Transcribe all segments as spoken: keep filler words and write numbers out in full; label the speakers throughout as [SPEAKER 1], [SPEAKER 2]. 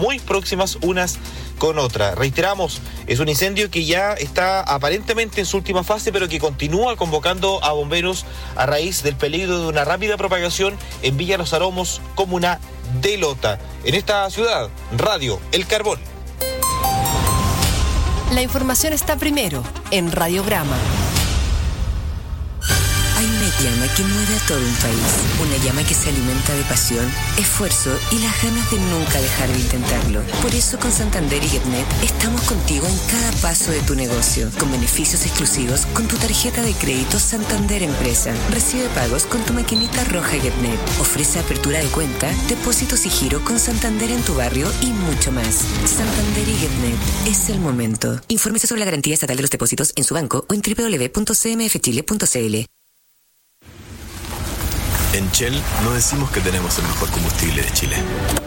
[SPEAKER 1] muy próximas unas con otra. Reiteramos, es un incendio que ya está aparentemente en su última fase, pero que continúa convocando a bomberos a raíz del peligro de una rápida propagación en Villa Los Aromos, comuna de Lota. En esta ciudad, Radio El Carbón.
[SPEAKER 2] La información está primero en Radiograma.
[SPEAKER 3] Hay una llama que mueve a todo un país, una llama que se alimenta de pasión, esfuerzo y las ganas de nunca dejar de intentarlo. Por eso con Santander y GetNet estamos contigo en cada paso de tu negocio, con beneficios exclusivos con tu tarjeta de crédito Santander Empresa. Recibe pagos con tu maquinita roja GetNet. Ofrece apertura de cuenta, depósitos y giro con Santander en tu barrio y mucho más. Santander y GetNet, es el momento. Infórmese sobre la garantía estatal de los depósitos en su banco o en doble u doble u doble u punto c m f chile punto c l.
[SPEAKER 4] En Shell no decimos que tenemos el mejor combustible de Chile.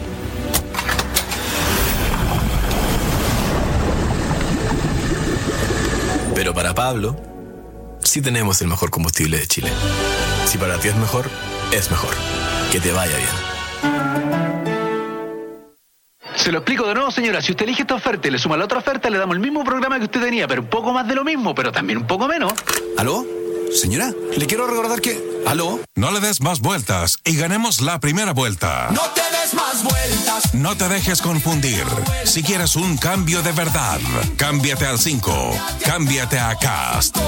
[SPEAKER 4] Pero para Pablo, sí tenemos el mejor combustible de Chile. Si para ti es mejor, es mejor. Que te vaya bien.
[SPEAKER 5] Se lo explico de nuevo, señora. Si usted elige esta oferta y le suma la otra oferta, le damos el mismo programa que usted tenía, pero un poco más de lo mismo, pero también un poco menos.
[SPEAKER 6] ¿Aló? Señora, le quiero recordar que... ¿Aló?
[SPEAKER 7] No le des más vueltas y ganemos la primera vuelta.
[SPEAKER 8] No te des más vueltas.
[SPEAKER 7] No te dejes confundir. Si quieres un cambio de verdad, cámbiate al cinco. Cámbiate a Cast.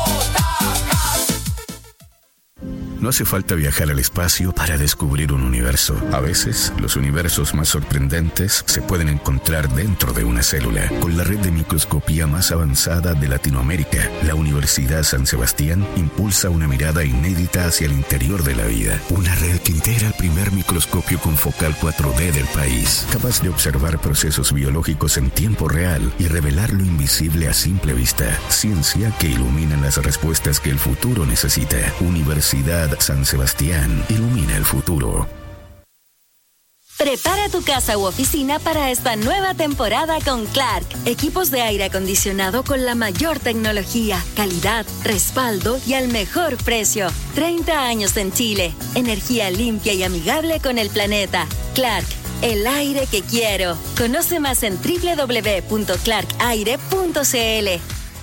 [SPEAKER 9] No hace falta viajar al espacio para descubrir un universo. A veces, los universos más sorprendentes se pueden encontrar dentro de una célula. Con la red de microscopía más avanzada de Latinoamérica, la Universidad San Sebastián impulsa una mirada inédita hacia el interior de la vida. Una red que integra el primer microscopio con focal cuatro D del país, capaz de observar procesos biológicos en tiempo real y revelar lo invisible a simple vista. Ciencia que ilumina las respuestas que el futuro necesita. Universidad San Sebastián, ilumina el futuro.
[SPEAKER 10] Prepara tu casa u oficina para esta nueva temporada con Clark. Equipos de aire acondicionado con la mayor tecnología, calidad, respaldo y al mejor precio. treinta años en Chile. Energía limpia y amigable con el planeta. Clark, el aire que quiero. Conoce más en doble u doble u doble u punto clark aire punto c l.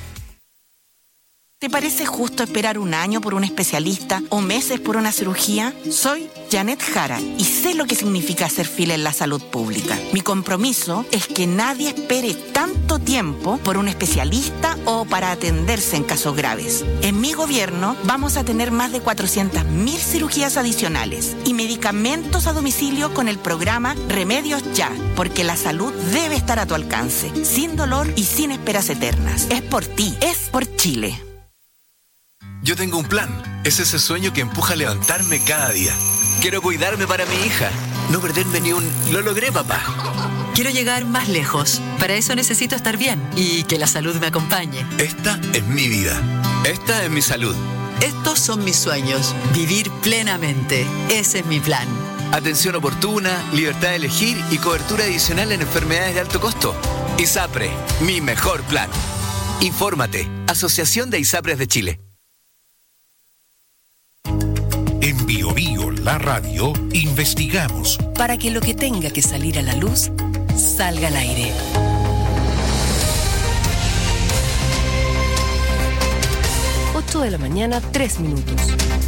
[SPEAKER 11] ¿Te parece justo esperar un año por un especialista o meses por una cirugía? Soy Janet Jara y sé lo que significa hacer fila en la salud pública. Mi compromiso es que nadie espere tanto tiempo por un especialista o para atenderse en casos graves. En mi gobierno vamos a tener más de cuatrocientas mil cirugías adicionales y medicamentos a domicilio con el programa Remedios Ya, porque la salud debe estar a tu alcance, sin dolor y sin esperas eternas. Es por ti, es por Chile.
[SPEAKER 4] Yo tengo un plan. Es ese sueño que empuja a levantarme cada día. Quiero cuidarme para mi hija. No perderme ni un... Lo logré, papá.
[SPEAKER 12] Quiero llegar más lejos. Para eso necesito estar bien y que la salud me acompañe.
[SPEAKER 4] Esta es mi vida. Esta es mi salud.
[SPEAKER 12] Estos son mis sueños. Vivir plenamente. Ese es mi plan.
[SPEAKER 4] Atención oportuna, libertad de elegir y cobertura adicional en enfermedades de alto costo. ISAPRE, mi mejor plan. Infórmate. Asociación de ISAPRES de Chile.
[SPEAKER 7] En Bio Bio, la radio, investigamos
[SPEAKER 2] para que lo que tenga que salir a la luz salga al aire. ocho de la mañana, tres minutos.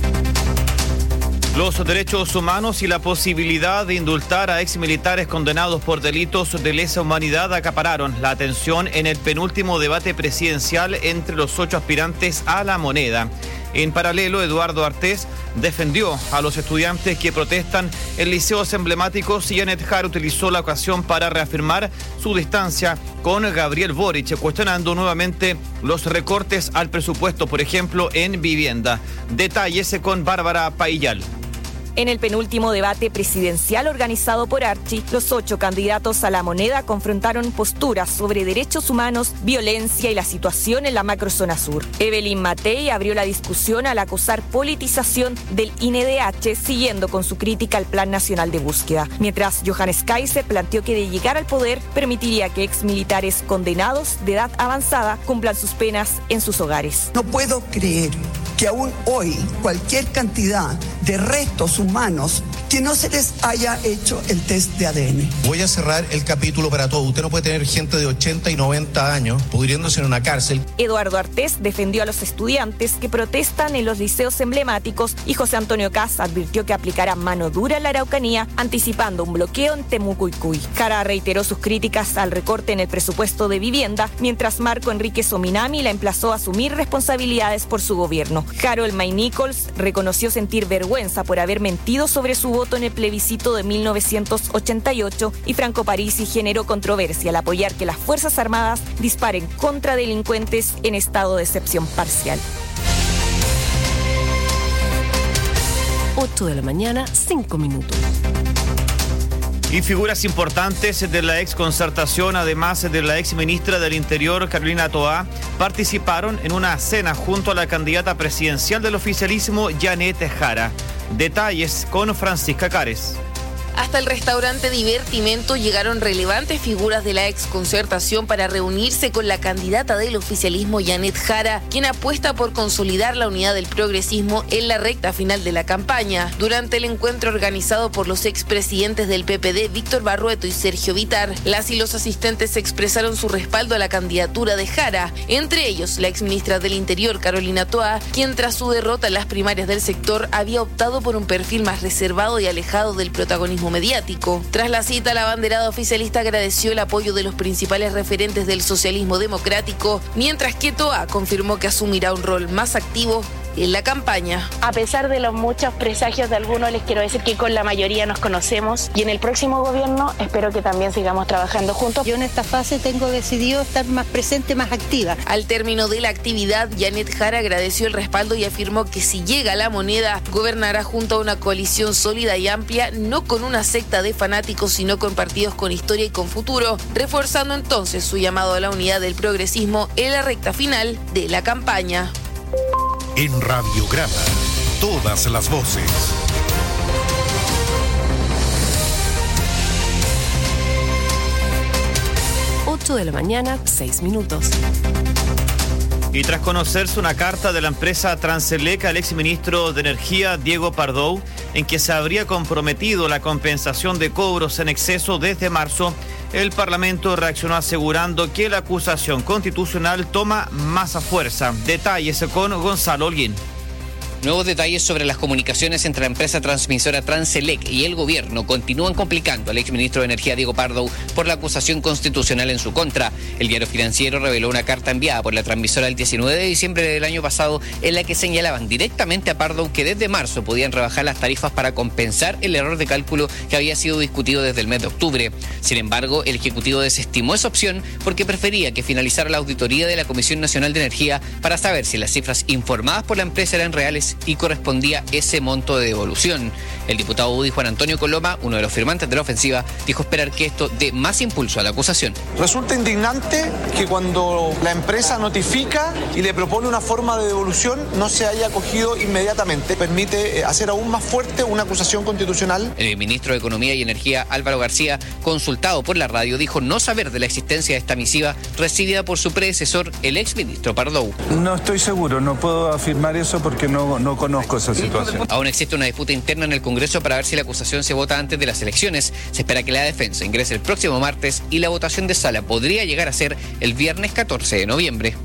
[SPEAKER 13] Los derechos humanos y la posibilidad de indultar a exmilitares condenados por delitos de lesa humanidad acapararon la atención en el penúltimo debate presidencial entre los ocho aspirantes a la moneda. En paralelo, Eduardo Artés defendió a los estudiantes que protestan en liceos emblemáticos y Janet Jara utilizó la ocasión para reafirmar su distancia con Gabriel Boric, cuestionando nuevamente los recortes al presupuesto, por ejemplo, en vivienda. Detalles con Bárbara Paillal.
[SPEAKER 14] En el penúltimo debate presidencial organizado por Archi, los ocho candidatos a la moneda confrontaron posturas sobre derechos humanos, violencia y la situación en la macrozona sur. Evelyn Matei abrió la discusión al acusar politización del I N D H, siguiendo con su crítica al Plan Nacional de Búsqueda. Mientras Johannes Kaiser planteó que de llegar al poder permitiría que exmilitares condenados de edad avanzada cumplan sus penas en sus hogares.
[SPEAKER 15] No puedo creer que aún hoy cualquier cantidad de restos humanos que no se les haya hecho el test de A D N.
[SPEAKER 16] Voy a cerrar el capítulo para todo. Usted no puede tener gente de ochenta y noventa años pudriéndose en una cárcel.
[SPEAKER 14] Eduardo Artés defendió a los estudiantes que protestan en los liceos emblemáticos y José Antonio Caz advirtió que aplicará mano dura en la Araucanía, anticipando un bloqueo en Temucuicui. Jara reiteró sus críticas al recorte en el presupuesto de vivienda, mientras Marco Enrique Sominami la emplazó a asumir responsabilidades por su gobierno. Harold May Nichols reconoció sentir vergüenza por haber mentido sobre su voto en el plebiscito de mil novecientos ochenta y ocho y Franco Parisi generó controversia al apoyar que las Fuerzas Armadas disparen contra delincuentes en estado de excepción parcial.
[SPEAKER 2] ocho de la mañana, cinco minutos.
[SPEAKER 13] Y figuras importantes de la ex concertación, además de la ex ministra del Interior, Carolina Toá, participaron en una cena junto a la candidata presidencial del oficialismo, Janet Jara. Detalles con Francisca Cares.
[SPEAKER 17] Hasta el restaurante Divertimento llegaron relevantes figuras de la exconcertación para reunirse con la candidata del oficialismo Janet Jara, quien apuesta por consolidar la unidad del progresismo en la recta final de la campaña. Durante el encuentro organizado por los expresidentes del P P D, Víctor Barrueto y Sergio Vitar, las y los asistentes expresaron su respaldo a la candidatura de Jara, entre ellos la exministra del Interior, Carolina Toá, quien tras su derrota en las primarias del sector había optado por un perfil más reservado y alejado del protagonismo mediático. Tras la cita, la banderada oficialista agradeció el apoyo de los principales referentes del socialismo democrático, mientras que Toá confirmó que asumirá un rol más activo en la campaña.
[SPEAKER 18] A pesar de los muchos presagios de algunos, les quiero decir que con la mayoría nos conocemos y en el próximo gobierno espero que también sigamos trabajando juntos.
[SPEAKER 19] Yo en esta fase tengo decidido estar más presente, más activa.
[SPEAKER 17] Al término de la actividad, Janet Jara agradeció el respaldo y afirmó que si llega a la moneda, gobernará junto a una coalición sólida y amplia, no con una secta de fanáticos, sino con partidos con historia y con futuro, reforzando entonces su llamado a la unidad del progresismo en la recta final de la campaña.
[SPEAKER 20] En Radiograma, todas las voces.
[SPEAKER 2] ocho de la mañana, seis minutos.
[SPEAKER 13] Y tras conocerse una carta de la empresa Transelec al exministro de Energía, Diego Pardo, en que se habría comprometido la compensación de cobros en exceso desde marzo, el Parlamento reaccionó asegurando que la acusación constitucional toma más fuerza. Detalles con Gonzalo Holguín.
[SPEAKER 21] Nuevos detalles sobre las comunicaciones entre la empresa transmisora Transelec y el gobierno continúan complicando al exministro de Energía Diego Pardo por la acusación constitucional en su contra. El diario Financiero reveló una carta enviada por la transmisora el diecinueve de diciembre del año pasado en la que señalaban directamente a Pardo que desde marzo podían rebajar las tarifas para compensar el error de cálculo que había sido discutido desde el mes de octubre. Sin embargo, el Ejecutivo desestimó esa opción porque prefería que finalizara la auditoría de la Comisión Nacional de Energía para saber si las cifras informadas por la empresa eran reales y correspondía ese monto de devolución. El diputado U D I Juan Antonio Coloma, uno de los firmantes de la ofensiva, dijo esperar que esto dé más impulso a la acusación.
[SPEAKER 22] Resulta indignante que cuando la empresa notifica y le propone una forma de devolución no se haya acogido inmediatamente. Permite hacer aún más fuerte una acusación constitucional.
[SPEAKER 21] El ministro de Economía y Energía, Álvaro García, consultado por la radio, dijo no saber de la existencia de esta misiva recibida por su predecesor, el exministro Pardo.
[SPEAKER 23] No estoy seguro, no puedo afirmar eso porque no, no conozco esa situación.
[SPEAKER 21] Aún existe una disputa interna en el Congreso para ver si la acusación se vota antes de las elecciones. Se espera que la defensa ingrese el próximo martes y la votación de sala podría llegar a ser el viernes catorce de noviembre.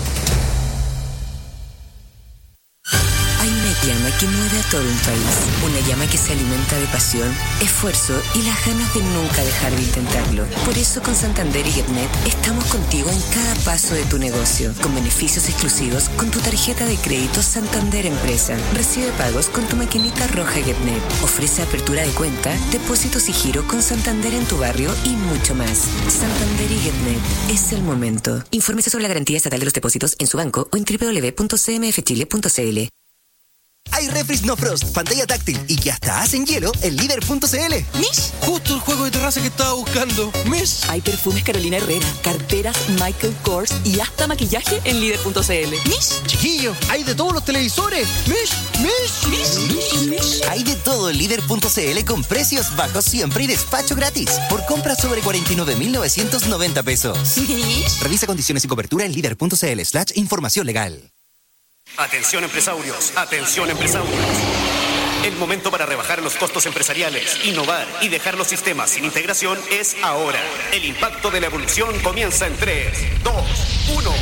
[SPEAKER 3] Llama que mueve a todo un país. Una llama que se alimenta de pasión, esfuerzo y las ganas de nunca dejar de intentarlo. Por eso con Santander y GetNet estamos contigo en cada paso de tu negocio, con beneficios exclusivos con tu tarjeta de crédito Santander Empresa. Recibe pagos con tu maquinita roja GetNet. Ofrece apertura de cuenta, depósitos y giro con Santander en tu barrio y mucho más. Santander y GetNet. Es el momento. Infórmese sobre la garantía estatal de los depósitos en su banco o en doble u doble u doble u punto c m f chile punto c l.
[SPEAKER 24] Hay refris no frost, pantalla táctil y que hasta hacen hielo en líder punto c l.
[SPEAKER 25] ¿Mish? Justo el juego de terraza que estaba buscando. ¿Mish?
[SPEAKER 26] Hay perfumes Carolina Herrera, carteras Michael Kors y hasta maquillaje en líder punto c l.
[SPEAKER 25] ¿Mish? Chiquillo, hay de todos los televisores. ¿Mish? ¿Mish? ¿Mish?
[SPEAKER 24] ¿Mish? ¿Mish? Hay de todo en líder punto c l con precios bajos siempre y despacho gratis. Por compras sobre cuarenta y nueve mil novecientos noventa pesos.
[SPEAKER 26] ¿Mish?
[SPEAKER 24] Revisa condiciones y cobertura en líder punto c l slash información legal.
[SPEAKER 1] Atención empresarios, atención empresarios. El momento para rebajar los costos empresariales, innovar y dejar los sistemas sin integración es ahora. El impacto de la evolución comienza en tres, dos, uno.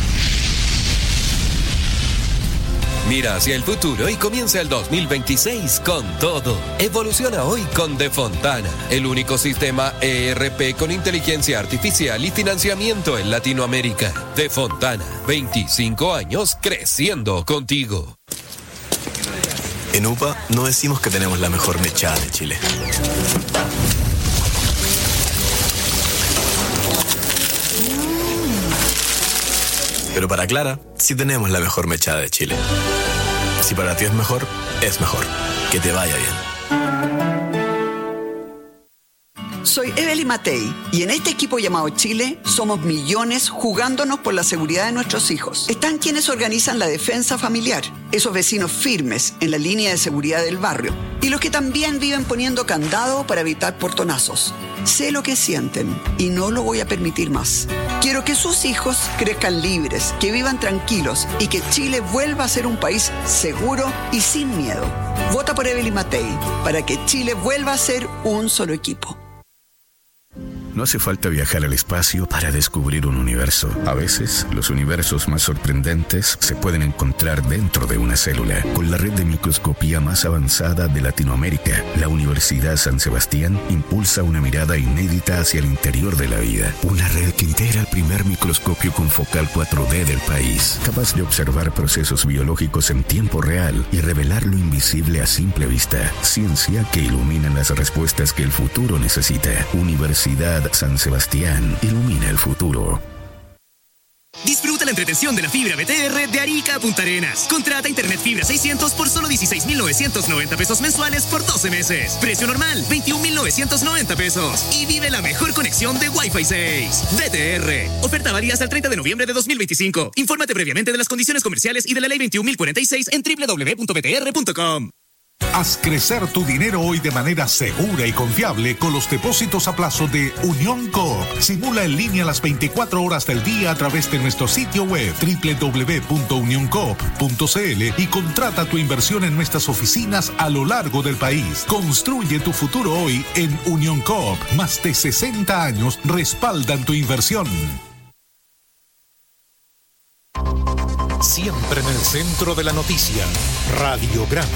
[SPEAKER 5] Mira hacia el futuro y comienza el dos mil veintiséis con todo. Evoluciona hoy con Defontana, el único sistema E R P con inteligencia artificial y financiamiento en Latinoamérica. Defontana, veinticinco años creciendo contigo.
[SPEAKER 6] En U P A no decimos que tenemos la mejor mechada de Chile. Pero para Clara, sí tenemos la mejor mechada de Chile. Si para ti es mejor, es mejor. Que te vaya bien.
[SPEAKER 15] Soy Evelyn Matei y en este equipo llamado Chile somos millones jugándonos por la seguridad de nuestros hijos. Están quienes organizan la defensa familiar, esos vecinos firmes en la línea de seguridad del barrio y los que también viven poniendo candado para evitar portonazos. Sé lo que sienten y no lo voy a permitir más. Quiero que sus hijos crezcan libres, que vivan tranquilos y que Chile vuelva a ser un país seguro y sin miedo. Vota por Evelyn Matei para que Chile vuelva a ser un solo equipo.
[SPEAKER 8] No hace falta viajar al espacio para descubrir un universo. A veces, los universos más sorprendentes se pueden encontrar dentro de una célula. Con la red de microscopía más avanzada de Latinoamérica, la Universidad San Sebastián impulsa una mirada inédita hacia el interior de la vida. Una red que integra el primer microscopio con focal cuatro D del país, capaz de observar procesos biológicos en tiempo real y revelar lo invisible a simple vista. Ciencia que ilumina las respuestas que el futuro necesita. Universidad San Sebastián, ilumina el futuro.
[SPEAKER 9] Disfruta la entretención de la fibra B T R de Arica a Punta Arenas. Contrata internet fibra seiscientos por solo dieciséis mil novecientos noventa pesos mensuales por doce meses. Precio normal, veintiún mil novecientos noventa pesos. Y vive la mejor conexión de Wi-Fi seis. B T R. Oferta válida hasta el treinta de noviembre de dos mil veinticinco. Infórmate previamente de las condiciones comerciales y de la ley veintiún mil cuarenta y seis en doble u doble u doble u punto b t r punto com.
[SPEAKER 20] Haz crecer tu dinero hoy de manera segura y confiable con los depósitos a plazo de Unión Coop. Simula en línea las veinticuatro horas del día a través de nuestro sitio web doble u doble u doble u punto unión coop punto c l y contrata tu inversión en nuestras oficinas a lo largo del país. Construye tu futuro hoy en Unión Coop. Más de sesenta años respaldan tu inversión. Siempre en el centro de la noticia, Radiograma.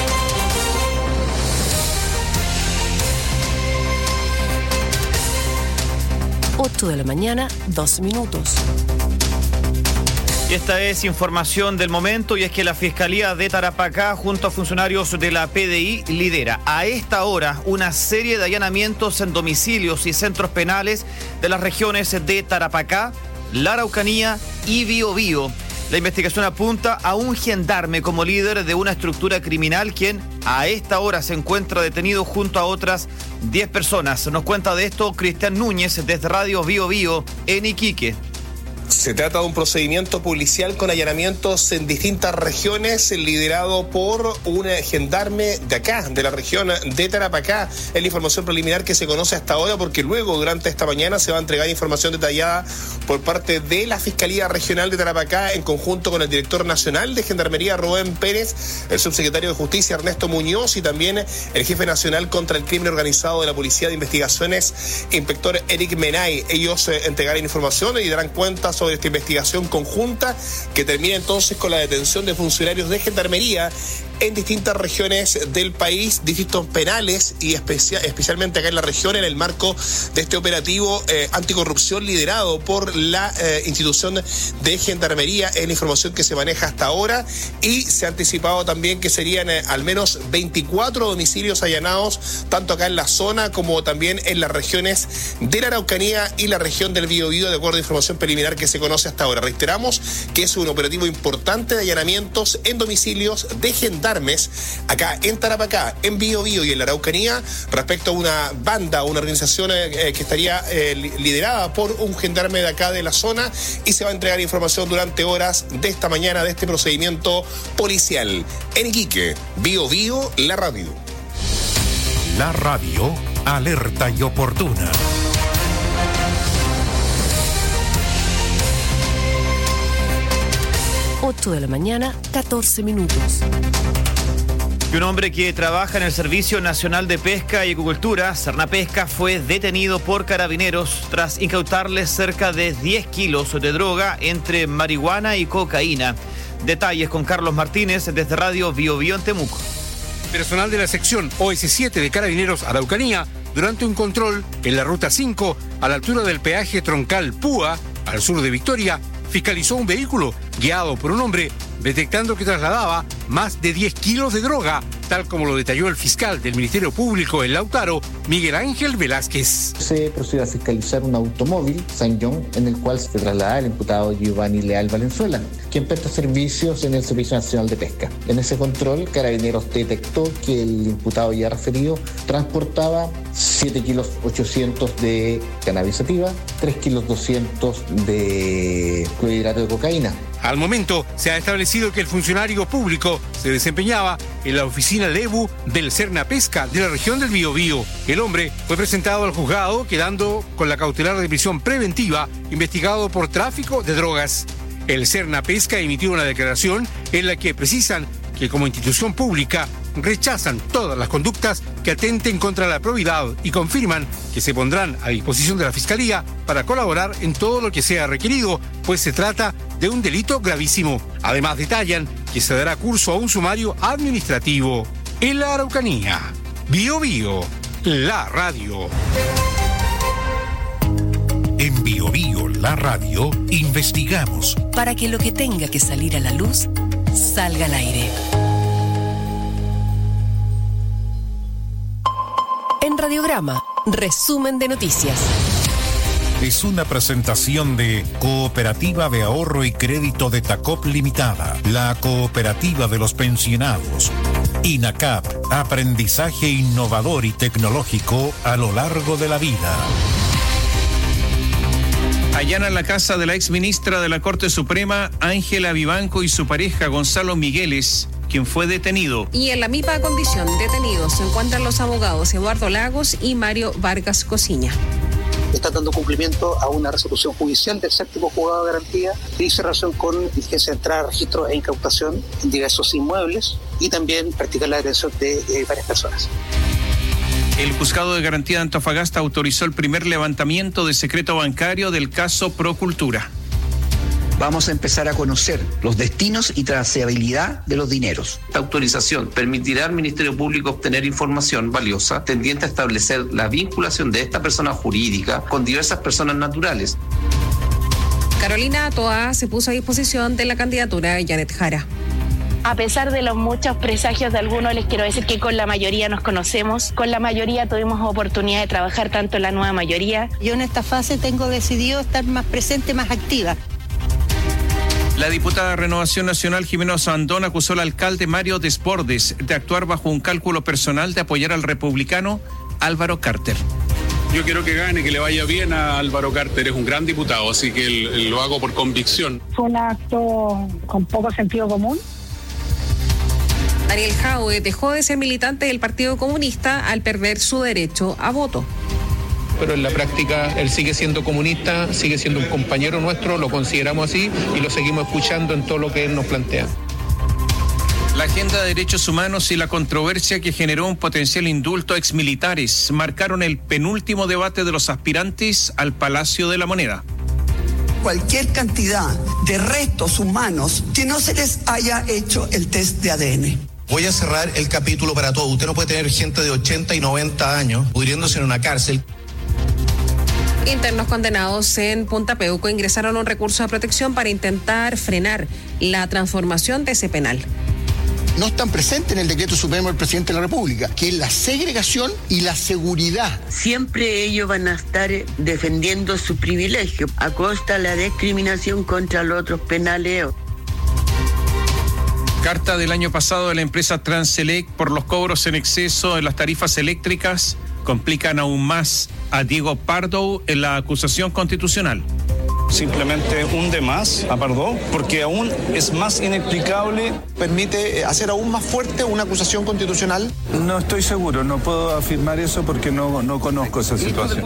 [SPEAKER 26] ocho de la mañana, dos minutos.
[SPEAKER 13] Y esta es información del momento, y es que la Fiscalía de Tarapacá, junto a funcionarios de la P D I, lidera a esta hora una serie de allanamientos en domicilios y centros penales de las regiones de Tarapacá, la Araucanía y Biobío. La investigación apunta a un gendarme como líder de una estructura criminal, quien a esta hora se encuentra detenido junto a otras diez personas. Nos cuenta de esto Cristian Núñez desde Radio Biobío en Iquique.
[SPEAKER 10] Se trata de un procedimiento policial con allanamientos en distintas regiones, liderado por un gendarme de acá, de la región de Tarapacá. Es la información preliminar que se conoce hasta ahora, porque luego, durante esta mañana, se va a entregar información detallada por parte de la Fiscalía Regional de Tarapacá, en conjunto con el director nacional de Gendarmería, Rubén Pérez, el subsecretario de Justicia, Ernesto Muñoz, y también el jefe nacional contra el crimen organizado de la Policía de Investigaciones, inspector Eric Menay. Ellos eh, entregarán información y darán cuenta sobre esta investigación conjunta, que termina entonces con la detención de funcionarios de Gendarmería en distintas regiones del país, distintos penales, y especia, especialmente acá en la región, en el marco de este operativo eh, anticorrupción liderado por la eh, institución de Gendarmería. Es la información que se maneja hasta ahora, y se ha anticipado también que serían eh, al menos veinticuatro domicilios allanados, tanto acá en la zona como también en las regiones de la Araucanía y la región del Biobío, de acuerdo a información preliminar que se conoce hasta ahora. Reiteramos que es un operativo importante de allanamientos en domicilios de gendarmería acá en Tarapacá, en Biobío y en la Araucanía, respecto a una banda, una organización eh, que estaría eh, liderada por un gendarme de acá de la zona, y se va a entregar información durante horas de esta mañana de este procedimiento policial. En Iquique, Biobío, la radio.
[SPEAKER 20] La radio, alerta y oportuna.
[SPEAKER 26] ocho
[SPEAKER 2] ocho de la mañana, catorce minutos.
[SPEAKER 13] Y un hombre que trabaja en el Servicio Nacional de Pesca y Acuicultura, Sernapesca, fue detenido por carabineros tras incautarle cerca de diez kilos de droga entre marihuana y cocaína. Detalles con Carlos Martínez desde Radio Bio Bio en Temuco.
[SPEAKER 4] Personal de la sección O S siete de Carabineros Araucanía, durante un control en la Ruta cinco, a la altura del peaje troncal Púa, al sur de Victoria, fiscalizó un vehículo guiado por un hombre, detectando que trasladaba más de diez kilos de droga, tal como lo detalló el fiscal del Ministerio Público en Lautaro, Miguel Ángel Velázquez.
[SPEAKER 7] Se procedió a fiscalizar un automóvil, San John, en el cual se trasladaba el imputado Giovanni Leal Valenzuela, quien presta servicios en el Servicio Nacional de Pesca. En ese control, Carabineros detectó que el imputado ya referido transportaba siete kilos ochocientos de cannabis sativa, tres kilos doscientos de clorhidrato de cocaína.
[SPEAKER 4] Al momento, se ha establecido que el funcionario público se desempeñaba en la oficina Lebu del Sernapesca de la región del Biobío. El hombre fue presentado al juzgado, quedando con la cautelar de prisión preventiva, investigado por tráfico de drogas. El Sernapesca emitió una declaración en la que precisan que como institución pública rechazan todas las conductas que atenten contra la probidad y confirman que se pondrán a disposición de la Fiscalía para colaborar en todo lo que sea requerido, pues se trata de un delito gravísimo. Además detallan que se dará curso a un sumario administrativo. En la Araucanía, Bio Bio, la radio.
[SPEAKER 20] En Bio Bio, la radio, investigamos
[SPEAKER 2] para que lo que tenga que salir a la luz salga al aire. En Radiograma, resumen de noticias.
[SPEAKER 20] Es una presentación de Cooperativa de Ahorro y Crédito de Tacop Limitada, la cooperativa de los pensionados. INACAP, aprendizaje innovador y tecnológico a lo largo de la vida.
[SPEAKER 11] Allanan la casa de la exministra de la Corte Suprema, Ángela Vivanco, y su pareja, Gonzalo Migueles, quien fue detenido.
[SPEAKER 12] Y en la misma condición, detenidos, se encuentran los abogados Eduardo Lagos y Mario Vargas Cosiña.
[SPEAKER 14] Está dando cumplimiento a una resolución judicial del séptimo juzgado de garantía que dice relación con diligencia de entrada, registro e incautación en diversos inmuebles y también practicar la detención de eh, varias personas.
[SPEAKER 11] El juzgado de garantía de Antofagasta autorizó el primer levantamiento de secreto bancario del caso Procultura.
[SPEAKER 16] Vamos a empezar a conocer los destinos y trazabilidad de los dineros.
[SPEAKER 27] Esta autorización permitirá al Ministerio Público obtener información valiosa tendiente a establecer la vinculación de esta persona jurídica con diversas personas naturales.
[SPEAKER 12] Carolina Toa se puso a disposición de la candidatura de Janet Jara.
[SPEAKER 18] A pesar de los muchos presagios de algunos, les quiero decir que con la mayoría nos conocemos, con la mayoría tuvimos oportunidad de trabajar tanto en la nueva mayoría.
[SPEAKER 19] Yo en esta fase tengo decidido estar más presente, más activa.
[SPEAKER 11] La diputada de Renovación Nacional, Jimena Sandón, acusó al alcalde Mario Desbordes de actuar bajo un cálculo personal de apoyar al republicano Álvaro Carter.
[SPEAKER 28] Yo quiero que gane, que le vaya bien a Álvaro Carter, es un gran diputado, así que lo hago por convicción.
[SPEAKER 29] Fue un acto con poco sentido común.
[SPEAKER 12] Daniel Jaue dejó de ser militante del Partido Comunista al perder su derecho a voto.
[SPEAKER 30] Pero en la práctica él sigue siendo comunista, sigue siendo un compañero nuestro, lo consideramos así y lo seguimos escuchando en todo lo que él nos plantea.
[SPEAKER 11] La agenda de derechos humanos y la controversia que generó un potencial indulto a exmilitares marcaron el penúltimo debate de los aspirantes al Palacio de la Moneda.
[SPEAKER 31] Cualquier cantidad de restos humanos que no se les haya hecho el test de A D N.
[SPEAKER 32] Voy a cerrar el capítulo para todo. Usted no puede tener gente de ochenta y noventa años pudriéndose en una cárcel.
[SPEAKER 12] Internos condenados en Punta Peuco ingresaron un recurso de protección para intentar frenar la transformación de ese penal.
[SPEAKER 33] No están presentes en el decreto supremo del presidente de la República, que es la segregación y la seguridad.
[SPEAKER 34] Siempre ellos van a estar defendiendo su privilegio a costa de la discriminación contra los otros penales.
[SPEAKER 11] Carta del año pasado de la empresa Transelec por los cobros en exceso en las tarifas eléctricas complican aún más a Diego Pardo en la acusación constitucional.
[SPEAKER 35] Simplemente hunde más a Pardo, porque aún es más inexplicable.
[SPEAKER 22] ¿Permite hacer aún más fuerte una acusación constitucional?
[SPEAKER 23] No estoy seguro, no puedo afirmar eso porque no, no conozco esa situación.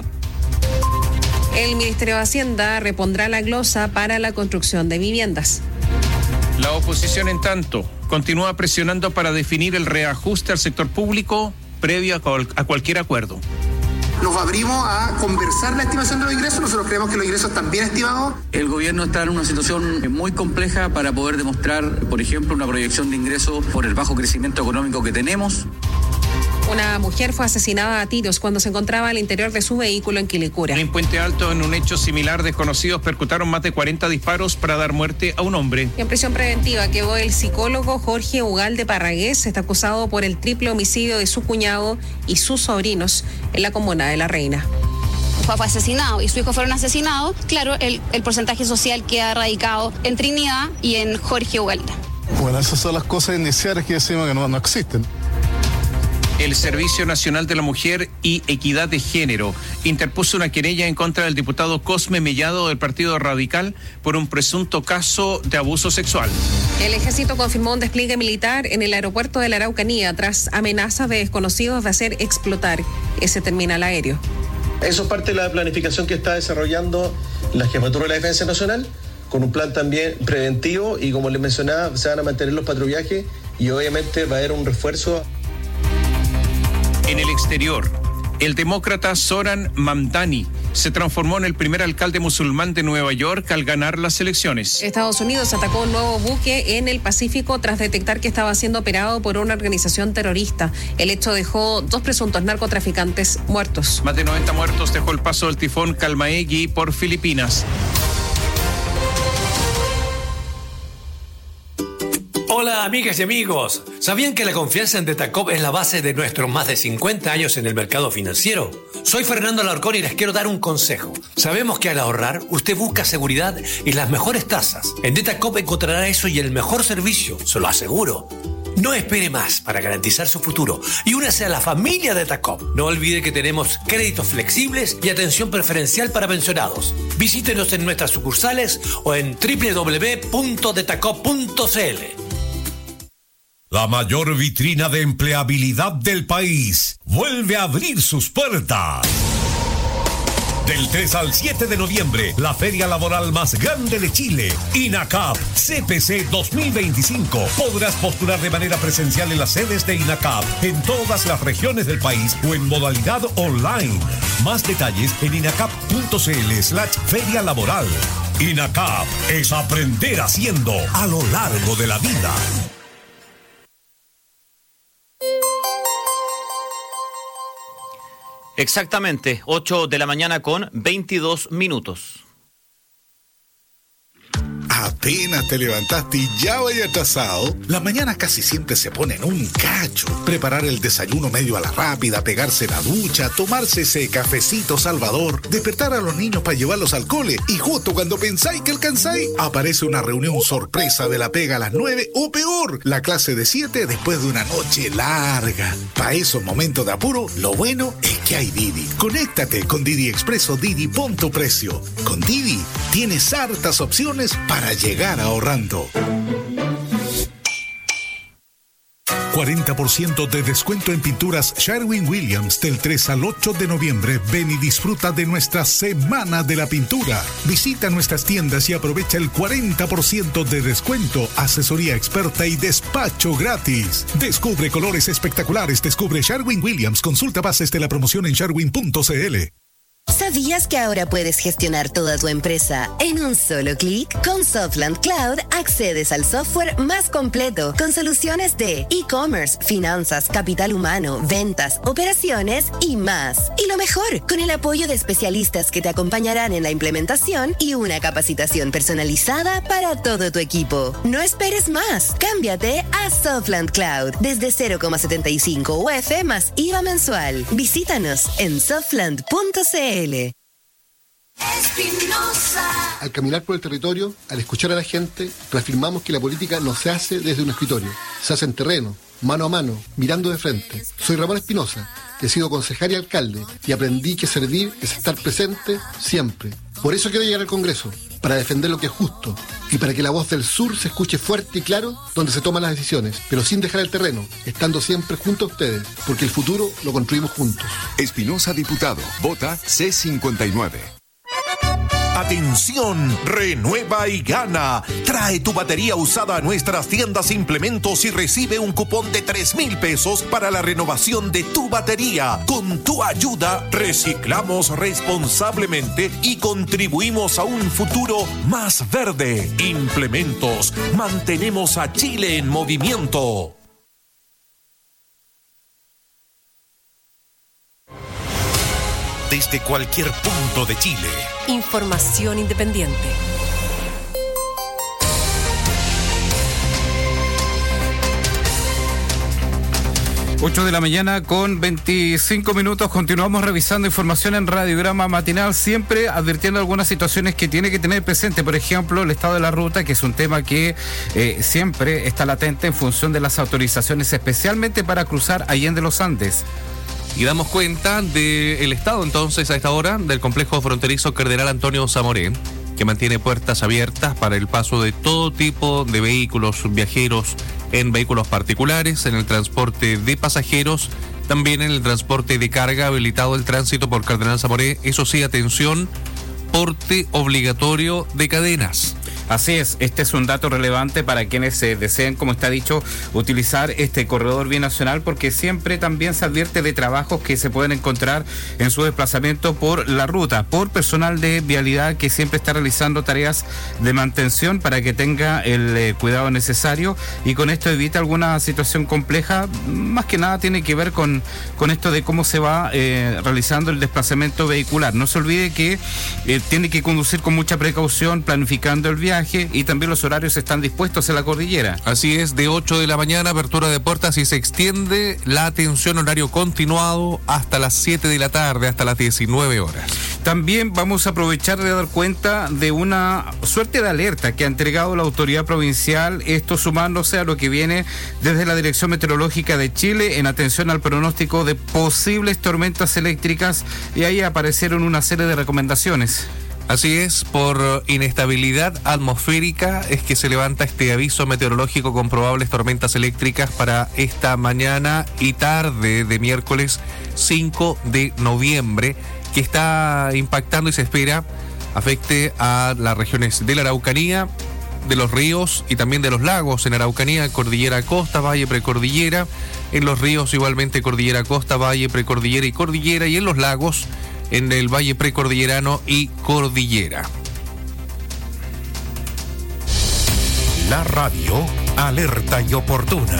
[SPEAKER 12] El Ministerio de Hacienda repondrá la glosa para la construcción de viviendas.
[SPEAKER 11] La oposición, en tanto, continúa presionando para definir el reajuste al sector público previo a, cual, a cualquier acuerdo.
[SPEAKER 1] Nos abrimos a conversar la estimación de los ingresos. Nosotros creemos que los ingresos están bien estimados.
[SPEAKER 3] El gobierno está en una situación muy compleja para poder demostrar, por ejemplo, una proyección de ingresos por el bajo crecimiento económico que tenemos.
[SPEAKER 12] Una mujer fue asesinada a tiros cuando se encontraba al interior de su vehículo en Quilicura.
[SPEAKER 11] En Puente Alto, en un hecho similar, desconocidos percutaron más de cuarenta disparos para dar muerte a un hombre.
[SPEAKER 12] En prisión preventiva quedó el psicólogo Jorge Ugalde Parragués. Está acusado por el triple homicidio de su cuñado y sus sobrinos en la comuna de La Reina.
[SPEAKER 5] Fue asesinado y su hijo fueron asesinados. Claro, el, el porcentaje social queda radicado en Trinidad y en Jorge Ugalde.
[SPEAKER 6] Bueno, esas son las cosas iniciales que decimos que no, no existen.
[SPEAKER 11] El Servicio Nacional de la Mujer y Equidad de Género interpuso una querella en contra del diputado Cosme Mellado del Partido Radical por un presunto caso de abuso sexual.
[SPEAKER 12] El ejército confirmó un despliegue militar en el aeropuerto de la Araucanía tras amenazas de desconocidos de hacer explotar ese terminal aéreo.
[SPEAKER 7] Eso es parte de la planificación que está desarrollando la Jefatura de la Defensa Nacional, con un plan también preventivo y, como les mencionaba, se van a mantener los patrullajes y obviamente va a haber un refuerzo.
[SPEAKER 11] En el exterior, el demócrata Zoran Mamdani se transformó en el primer alcalde musulmán de Nueva York al ganar las elecciones.
[SPEAKER 12] Estados Unidos atacó un nuevo buque en el Pacífico tras detectar que estaba siendo operado por una organización terrorista. El hecho dejó dos presuntos narcotraficantes muertos.
[SPEAKER 11] Más de noventa muertos dejó el paso del tifón Kalmaegi por Filipinas.
[SPEAKER 8] Hola amigas y amigos, ¿sabían que la confianza en Detacop es la base de nuestros más de cincuenta años en el mercado financiero? Soy Fernando Alarcón y les quiero dar un consejo. Sabemos que al ahorrar usted busca seguridad y las mejores tasas. En Detacop encontrará eso y el mejor servicio, se lo aseguro. No espere más para garantizar su futuro y únase a la familia Detacop. No olvide que tenemos créditos flexibles y atención preferencial para pensionados. Visítenos en nuestras sucursales o en doble u doble u doble u punto detacop punto c l.
[SPEAKER 9] La mayor vitrina de empleabilidad del país vuelve a abrir sus puertas. Del tres al siete de noviembre, la feria laboral más grande de Chile, INACAP C P C dos mil veinticinco. Podrás postular de manera presencial en las sedes de INACAP en todas las regiones del país o en modalidad online. Más detalles en inacap.cl slash feria laboral. INACAP es aprender haciendo a lo largo de la vida.
[SPEAKER 10] Exactamente, ocho de la mañana con veintidós minutos.
[SPEAKER 13] Apenas te levantaste y ya vaya atrasado. Las mañanas casi siempre se ponen un cacho. Preparar el desayuno medio a la rápida, pegarse la ducha, tomarse ese cafecito salvador, despertar a los niños para llevarlos al cole y justo cuando pensáis que alcanzáis, aparece una reunión sorpresa de la pega a las nueve o peor, la clase de siete después de una noche larga. Para esos momentos de apuro, lo bueno es que hay Didi. Conéctate con Didi Expreso Didi Punto Precio. Con Didi tienes hartas opciones para llegar ahorrando. cuarenta por ciento de descuento en pinturas Sherwin-Williams del tres al ocho de noviembre. Ven y disfruta de nuestra Semana de la Pintura. Visita nuestras tiendas y aprovecha el cuarenta por ciento de descuento, asesoría experta y despacho gratis. Descubre colores espectaculares, descubre Sherwin-Williams. Consulta bases de la promoción en sherwin punto c l.
[SPEAKER 15] ¿Sabías que ahora puedes gestionar toda tu empresa en un solo clic? Con Softland Cloud accedes al software más completo con soluciones de e-commerce, finanzas, capital humano, ventas, operaciones y más. Y lo mejor, con el apoyo de especialistas que te acompañarán en la implementación y una capacitación personalizada para todo tu equipo. No esperes más. Cámbiate a Softland Cloud desde cero coma setenta y cinco U F más I V A mensual. Visítanos en softland punto c l.
[SPEAKER 31] Espinosa. Al caminar por el territorio, al escuchar a la gente, reafirmamos que la política no se hace desde un escritorio, se hace en terreno, mano a mano, mirando de frente. Soy Ramón Espinosa, he sido concejal y alcalde, y aprendí que servir es estar presente siempre. Por eso quiero llegar al Congreso, para defender lo que es justo, y para que la voz del sur se escuche fuerte y claro donde se toman las decisiones, pero sin dejar el terreno, estando siempre junto a ustedes, porque el futuro lo construimos juntos.
[SPEAKER 17] Espinosa diputado, vota C cincuenta y nueve.
[SPEAKER 9] Atención, renueva y gana. Trae tu batería usada a nuestras tiendas Implementos y recibe un cupón de tres mil pesos para la renovación de tu batería. Con tu ayuda, reciclamos responsablemente y contribuimos a un futuro más verde. Implementos, mantenemos a Chile en movimiento. Desde cualquier punto de Chile.
[SPEAKER 2] Información independiente.
[SPEAKER 4] ocho de la mañana con veinticinco minutos. Continuamos revisando información en Radiograma Matinal, siempre advirtiendo algunas situaciones que tiene que tener presente. Por ejemplo, el estado de la ruta, que es un tema que eh, siempre está latente en función de las autorizaciones, especialmente para cruzar Allende los Andes.
[SPEAKER 14] Y damos cuenta del estado entonces a esta hora del complejo fronterizo Cardenal Antonio Zamoré, que mantiene puertas abiertas para el paso de todo tipo de vehículos viajeros, en vehículos particulares, en el transporte de pasajeros, también en el transporte de carga, habilitado el tránsito por Cardenal Zamoré. Eso sí, atención, porte obligatorio de cadenas.
[SPEAKER 4] Así es, este es un dato relevante para quienes eh, deseen, como está dicho, utilizar este corredor binacional, porque siempre también se advierte de trabajos que se pueden encontrar en su desplazamiento por la ruta, por personal de vialidad que siempre está realizando tareas de mantención para que tenga el eh, cuidado necesario, y con esto evita alguna situación compleja. Más que nada tiene que ver con, con esto de cómo se va eh, realizando el desplazamiento vehicular. No se olvide que eh, tiene que conducir con mucha precaución, planificando el viaje, y también los horarios están dispuestos en la cordillera.
[SPEAKER 14] Así es, de ocho de la mañana, apertura de puertas, y se extiende la atención horario continuado hasta las siete de la tarde, hasta las diecinueve horas.
[SPEAKER 4] También vamos a aprovechar de dar cuenta de una suerte de alerta que ha entregado la autoridad provincial, esto sumándose a lo que viene desde la Dirección Meteorológica de Chile en atención al pronóstico de posibles tormentas eléctricas, y ahí aparecieron una serie de recomendaciones.
[SPEAKER 14] Así es, por inestabilidad atmosférica es que se levanta este aviso meteorológico con probables tormentas eléctricas para esta mañana y tarde de miércoles cinco de noviembre, que está impactando y se espera afecte a las regiones de la Araucanía, de los ríos y también de los lagos. En Araucanía, cordillera costa, valle precordillera; en los ríos igualmente cordillera costa, valle precordillera y cordillera; y en los lagos, en el valle precordillerano y cordillera.
[SPEAKER 9] La radio alerta y oportuna.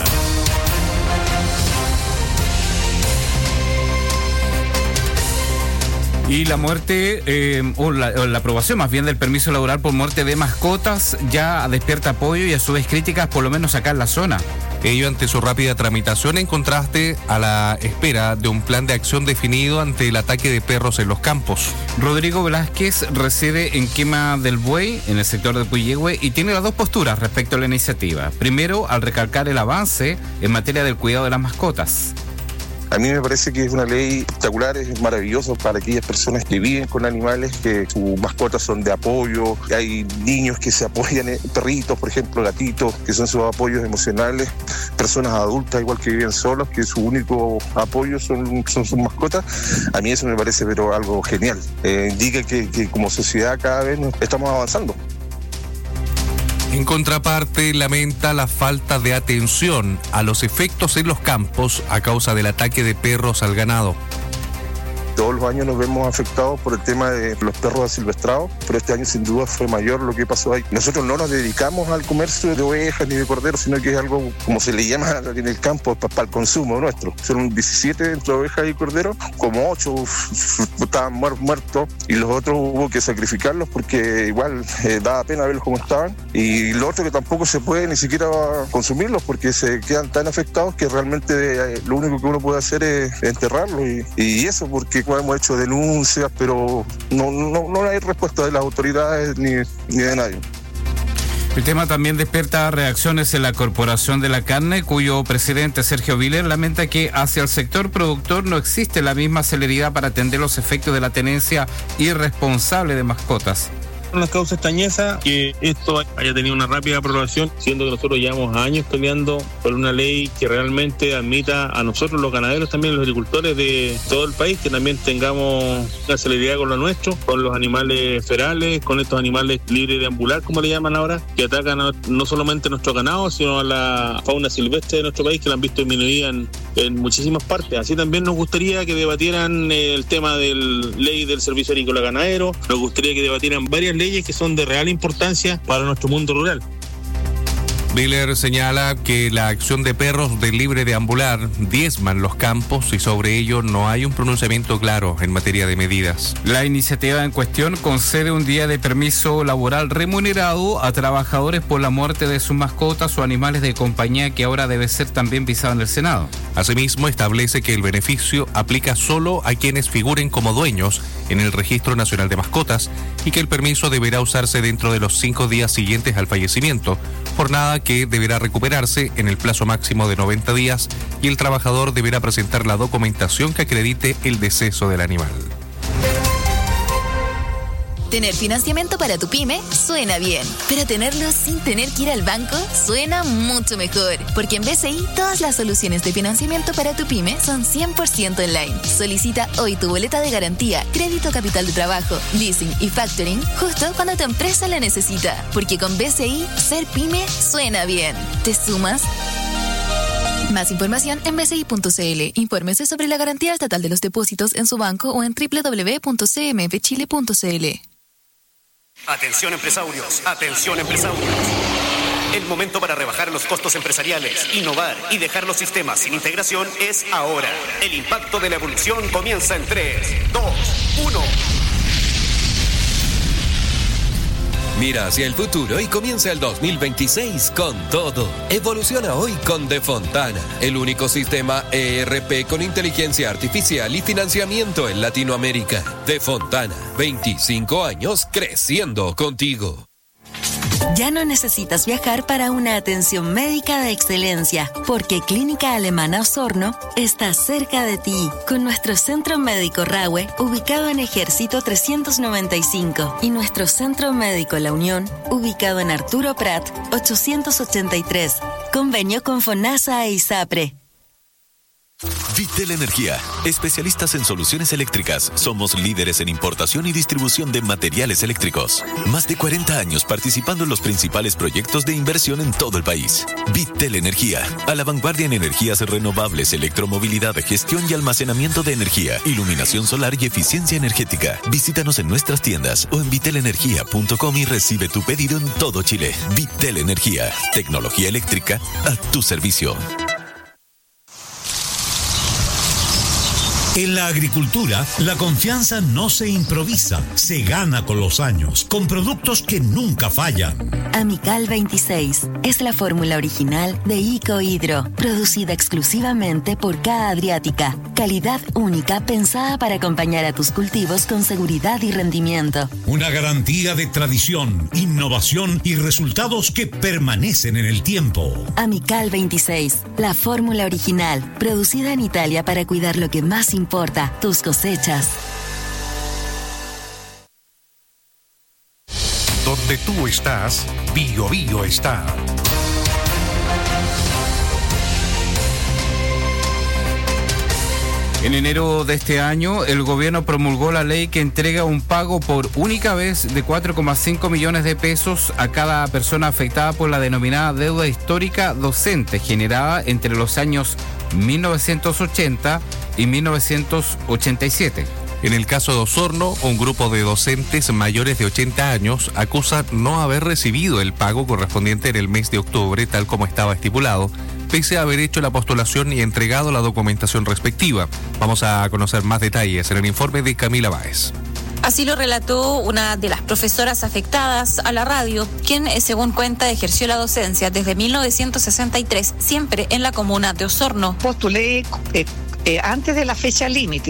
[SPEAKER 4] Y la muerte, eh, o, la, o la aprobación más bien del permiso laboral por muerte de mascotas ya despierta apoyo y a su vez críticas, por lo menos acá en la zona.
[SPEAKER 14] Ello ante su rápida tramitación, en contraste a la espera de un plan de acción definido ante el ataque de perros en los campos.
[SPEAKER 4] Rodrigo Velázquez reside en Quema del Buey, en el sector de Puyehue, y tiene las dos posturas respecto a la iniciativa. Primero, al recalcar el avance en materia del cuidado de las mascotas.
[SPEAKER 16] A mí me parece que es una ley espectacular, es maravilloso para aquellas personas que viven con animales, que sus mascotas son de apoyo. Hay niños que se apoyan, perritos, por ejemplo, gatitos, que son sus apoyos emocionales. Personas adultas, igual que viven solos, que su único apoyo son, son sus mascotas. A mí eso me parece pero algo genial. Eh, indica que, que como sociedad cada vez estamos avanzando.
[SPEAKER 14] En contraparte, lamenta la falta de atención a los efectos en los campos a causa del ataque de perros al ganado.
[SPEAKER 16] Todos los años nos vemos afectados por el tema de los perros asilvestrados, pero este año sin duda fue mayor lo que pasó ahí. Nosotros no nos dedicamos al comercio de ovejas ni de corderos, sino que es algo, como se le llama en el campo, para, para el consumo nuestro. Son diecisiete entre ovejas y corderos, como ocho estaban muertos y los otros hubo que sacrificarlos porque igual eh, daba pena verlos como estaban. Y lo otro que tampoco se puede ni siquiera consumirlos porque se quedan tan afectados que realmente eh, lo único que uno puede hacer es enterrarlos y, y eso porque hemos hecho denuncias, pero no, no, no hay respuesta de las autoridades ni, ni de nadie.
[SPEAKER 4] El tema también despierta reacciones en la Corporación de la Carne, cuyo presidente Sergio Viler lamenta que hacia el sector productor no existe la misma celeridad para atender los efectos de la tenencia irresponsable de mascotas.
[SPEAKER 17] Nos causa extrañeza que esto haya tenido una rápida aprobación, siendo que nosotros llevamos años peleando por una ley que realmente admita a nosotros los ganaderos, también los agricultores de todo el país, que también tengamos una celeridad con lo nuestro, con los animales ferales, con estos animales libres de ambular, como le llaman ahora, que atacan a, no solamente a nuestro ganado, sino a la fauna silvestre de nuestro país, que la han visto disminuida en, en muchísimas partes. Así también nos gustaría que debatieran el tema de la ley del servicio agrícola ganadero, nos gustaría que debatieran varias leyes que son de real importancia para nuestro mundo rural.
[SPEAKER 14] Miller señala que la acción de perros de libre de ambular diezman los campos y sobre ello no hay un pronunciamiento claro en materia de medidas.
[SPEAKER 4] La iniciativa en cuestión concede un día de permiso laboral remunerado a trabajadores por la muerte de sus mascotas o animales de compañía, que ahora debe ser también visado en el Senado.
[SPEAKER 14] Asimismo, establece que el beneficio aplica solo a quienes figuren como dueños en el Registro Nacional de Mascotas y que el permiso deberá usarse dentro de los cinco días siguientes al fallecimiento, jornada que deberá recuperarse en el plazo máximo de noventa días y el trabajador deberá presentar la documentación que acredite el deceso del animal.
[SPEAKER 18] Tener financiamiento para tu pyme suena bien, pero tenerlo sin tener que ir al banco suena mucho mejor, porque en B C I todas las soluciones de financiamiento para tu pyme son cien por ciento online. Solicita hoy tu boleta de garantía, crédito capital de trabajo, leasing y factoring justo cuando tu empresa la necesita, porque con B C I ser pyme suena bien. ¿Te sumas? Más información en b c i punto c l. Infórmese sobre la garantía estatal de los depósitos en su banco o en doble u doble u doble u punto c m f chile punto c l.
[SPEAKER 19] Atención empresarios, atención empresarios. El momento para rebajar los costos empresariales, innovar y dejar los sistemas sin integración es ahora. El impacto de la evolución comienza en tres, dos, uno.
[SPEAKER 20] Mira hacia el futuro y comienza el dos mil veintiséis con todo. Evoluciona hoy con De Fontana, el único sistema E R P con inteligencia artificial y financiamiento en Latinoamérica. De Fontana, veinticinco años creciendo contigo.
[SPEAKER 15] Ya no necesitas viajar para una atención médica de excelencia, porque Clínica Alemana Osorno está cerca de ti, con nuestro Centro Médico Rahue, ubicado en Ejército trescientos noventa y cinco, y nuestro Centro Médico La Unión, ubicado en Arturo Prat ochocientos ochenta y tres. Convenio con FONASA e ISAPRE.
[SPEAKER 21] Vitel Energía, especialistas en soluciones eléctricas. Somos líderes en importación y distribución de materiales eléctricos. Más de cuarenta años participando en los principales proyectos de inversión en todo el país. Vitel Energía, a la vanguardia en energías renovables, electromovilidad, gestión y almacenamiento de energía, iluminación solar y eficiencia energética. Visítanos en nuestras tiendas o en vitel energía punto com y recibe tu pedido en todo Chile. Vitel Energía, tecnología eléctrica a tu servicio.
[SPEAKER 9] En la agricultura, la confianza no se improvisa, se gana con los años, con productos que nunca fallan.
[SPEAKER 15] Amical veintiséis es la fórmula original de Icohidro, producida exclusivamente por K Adriática. Calidad única pensada para acompañar a tus cultivos con seguridad y rendimiento.
[SPEAKER 9] Una garantía de tradición, innovación y resultados que permanecen en el tiempo.
[SPEAKER 15] Amical veintiséis, la fórmula original, producida en Italia para cuidar lo que más importa. importa, tus cosechas.
[SPEAKER 24] Donde tú estás, Bio Bio está.
[SPEAKER 4] En enero de este año, el gobierno promulgó la ley que entrega un pago por única vez de cuatro coma cinco millones de pesos a cada persona afectada por la denominada deuda histórica docente, generada entre los años mil novecientos ochenta y mil novecientos ochenta y siete.
[SPEAKER 14] En el caso de Osorno, un grupo de docentes mayores de ochenta años acusa no haber recibido el pago correspondiente en el mes de octubre, tal como estaba estipulado, pese a haber hecho la postulación y entregado la documentación respectiva. Vamos a conocer más detalles en el informe de Camila Báez.
[SPEAKER 25] Así lo relató una de las profesoras afectadas a la radio, quien, según cuenta, ejerció la docencia desde mil novecientos sesenta y tres, siempre en la comuna de Osorno.
[SPEAKER 26] Postulé eh, eh, antes de la fecha límite,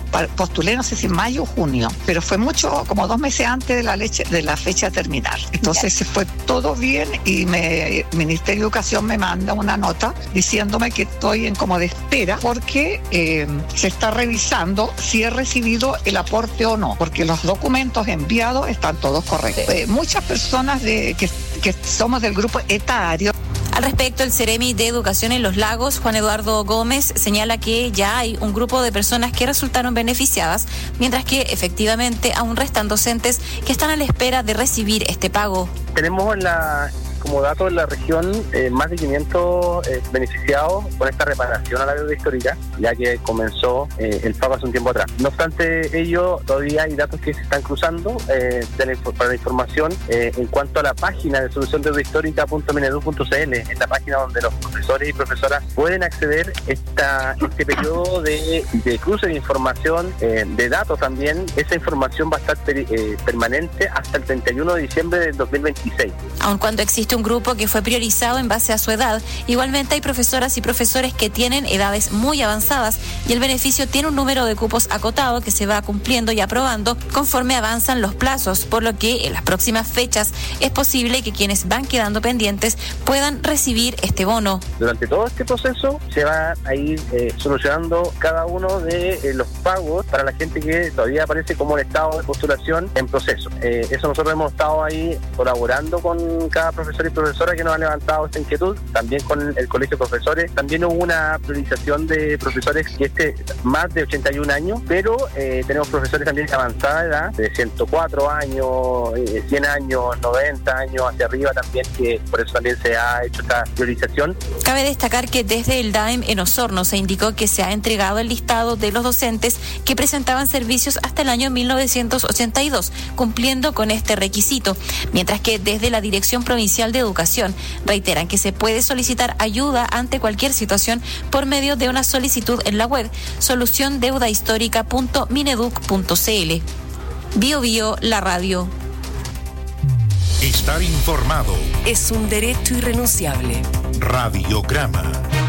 [SPEAKER 1] postulé, no sé si en mayo o junio, pero fue mucho, como dos meses antes de la, leche, de la fecha de terminar. Entonces se fue todo bien y me, el Ministerio de Educación me manda una nota diciéndome que estoy en como de espera porque eh, se está revisando si he recibido el aporte o no, porque los documentos enviados están todos correctos. Eh, muchas personas de, que, que somos del grupo etario.
[SPEAKER 25] Al respecto, el Ceremi de Educación en Los Lagos, Juan Eduardo Gómez, señala que ya hay un grupo de personas que resultaron beneficiadas, mientras que efectivamente aún restan docentes que están a la espera de recibir este pago.
[SPEAKER 3] Tenemos en la... como dato en la región, eh, más de quinientos eh, beneficiados con esta reparación a la deuda histórica, ya que comenzó eh, el pago hace un tiempo atrás. No obstante ello, todavía hay datos que se están cruzando eh, de la, para la información eh, en cuanto a la página de solución deuda histórica punto mineduc punto cl, es la página donde los profesores y profesoras pueden acceder esta este periodo de, de cruce de información, eh, de datos también. Esa información va a estar per, eh, permanente hasta el treinta y uno de diciembre del dos mil veintiséis.
[SPEAKER 25] Aun cuando existe un grupo que fue priorizado en base a su edad, igualmente hay profesoras y profesores que tienen edades muy avanzadas y el beneficio tiene un número de cupos acotado que se va cumpliendo y aprobando conforme avanzan los plazos, por lo que en las próximas fechas es posible que quienes van quedando pendientes puedan recibir este bono.
[SPEAKER 3] Durante todo este proceso se va a ir eh, solucionando cada uno de eh, los pagos para la gente que todavía aparece como en estado de postulación en proceso. Eh, eso nosotros hemos estado ahí colaborando con cada profesor y profesora que nos ha levantado esta inquietud, también con el Colegio de Profesores. También hubo una priorización de profesores que este más de ochenta y un años, pero eh, tenemos profesores también de avanzada edad, de ciento cuatro años, eh, cien años, noventa años hacia arriba también, que por eso también se ha hecho esta priorización.
[SPEAKER 25] Cabe destacar que desde el D A E M en Osorno se indicó que se ha entregado el listado de los docentes que presentaban servicios hasta el año mil novecientos ochenta y dos, cumpliendo con este requisito, mientras que desde la Dirección Provincial de Educación reiteran que se puede solicitar ayuda ante cualquier situación por medio de una solicitud en la web solución deuda histórica punto mineduc punto cl. Bio Bio, la radio.
[SPEAKER 24] Estar informado
[SPEAKER 2] es un derecho irrenunciable.
[SPEAKER 24] Radiograma.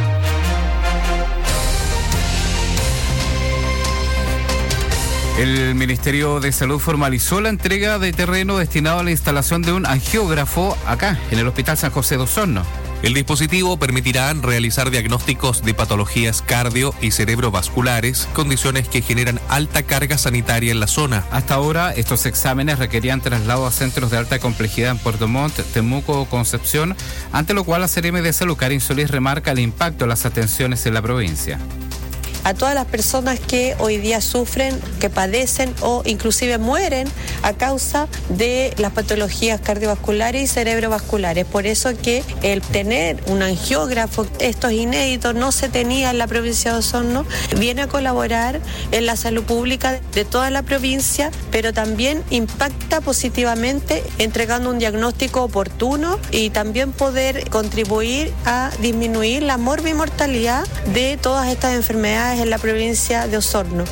[SPEAKER 4] El Ministerio de Salud formalizó la entrega de terreno destinado a la instalación de un angiógrafo acá, en el Hospital San José de Osorno.
[SPEAKER 14] El dispositivo permitirá realizar diagnósticos de patologías cardio y cerebrovasculares, condiciones que generan alta carga sanitaria en la zona.
[SPEAKER 4] Hasta ahora, estos exámenes requerían traslado a centros de alta complejidad en Puerto Montt, Temuco o Concepción, ante lo cual la Seremi de Salud, Karin Solís, remarca el impacto de las atenciones en la provincia.
[SPEAKER 5] A todas las personas que hoy día sufren, que padecen o inclusive mueren a causa de las patologías cardiovasculares y cerebrovasculares. Por eso que el tener un angiógrafo, esto es inédito, no se tenía en la provincia de Osorno, viene a colaborar en la salud pública de toda la provincia, pero también impacta positivamente entregando un diagnóstico oportuno y también poder contribuir a disminuir la morbimortalidad de todas estas enfermedades en la provincia de Osorno.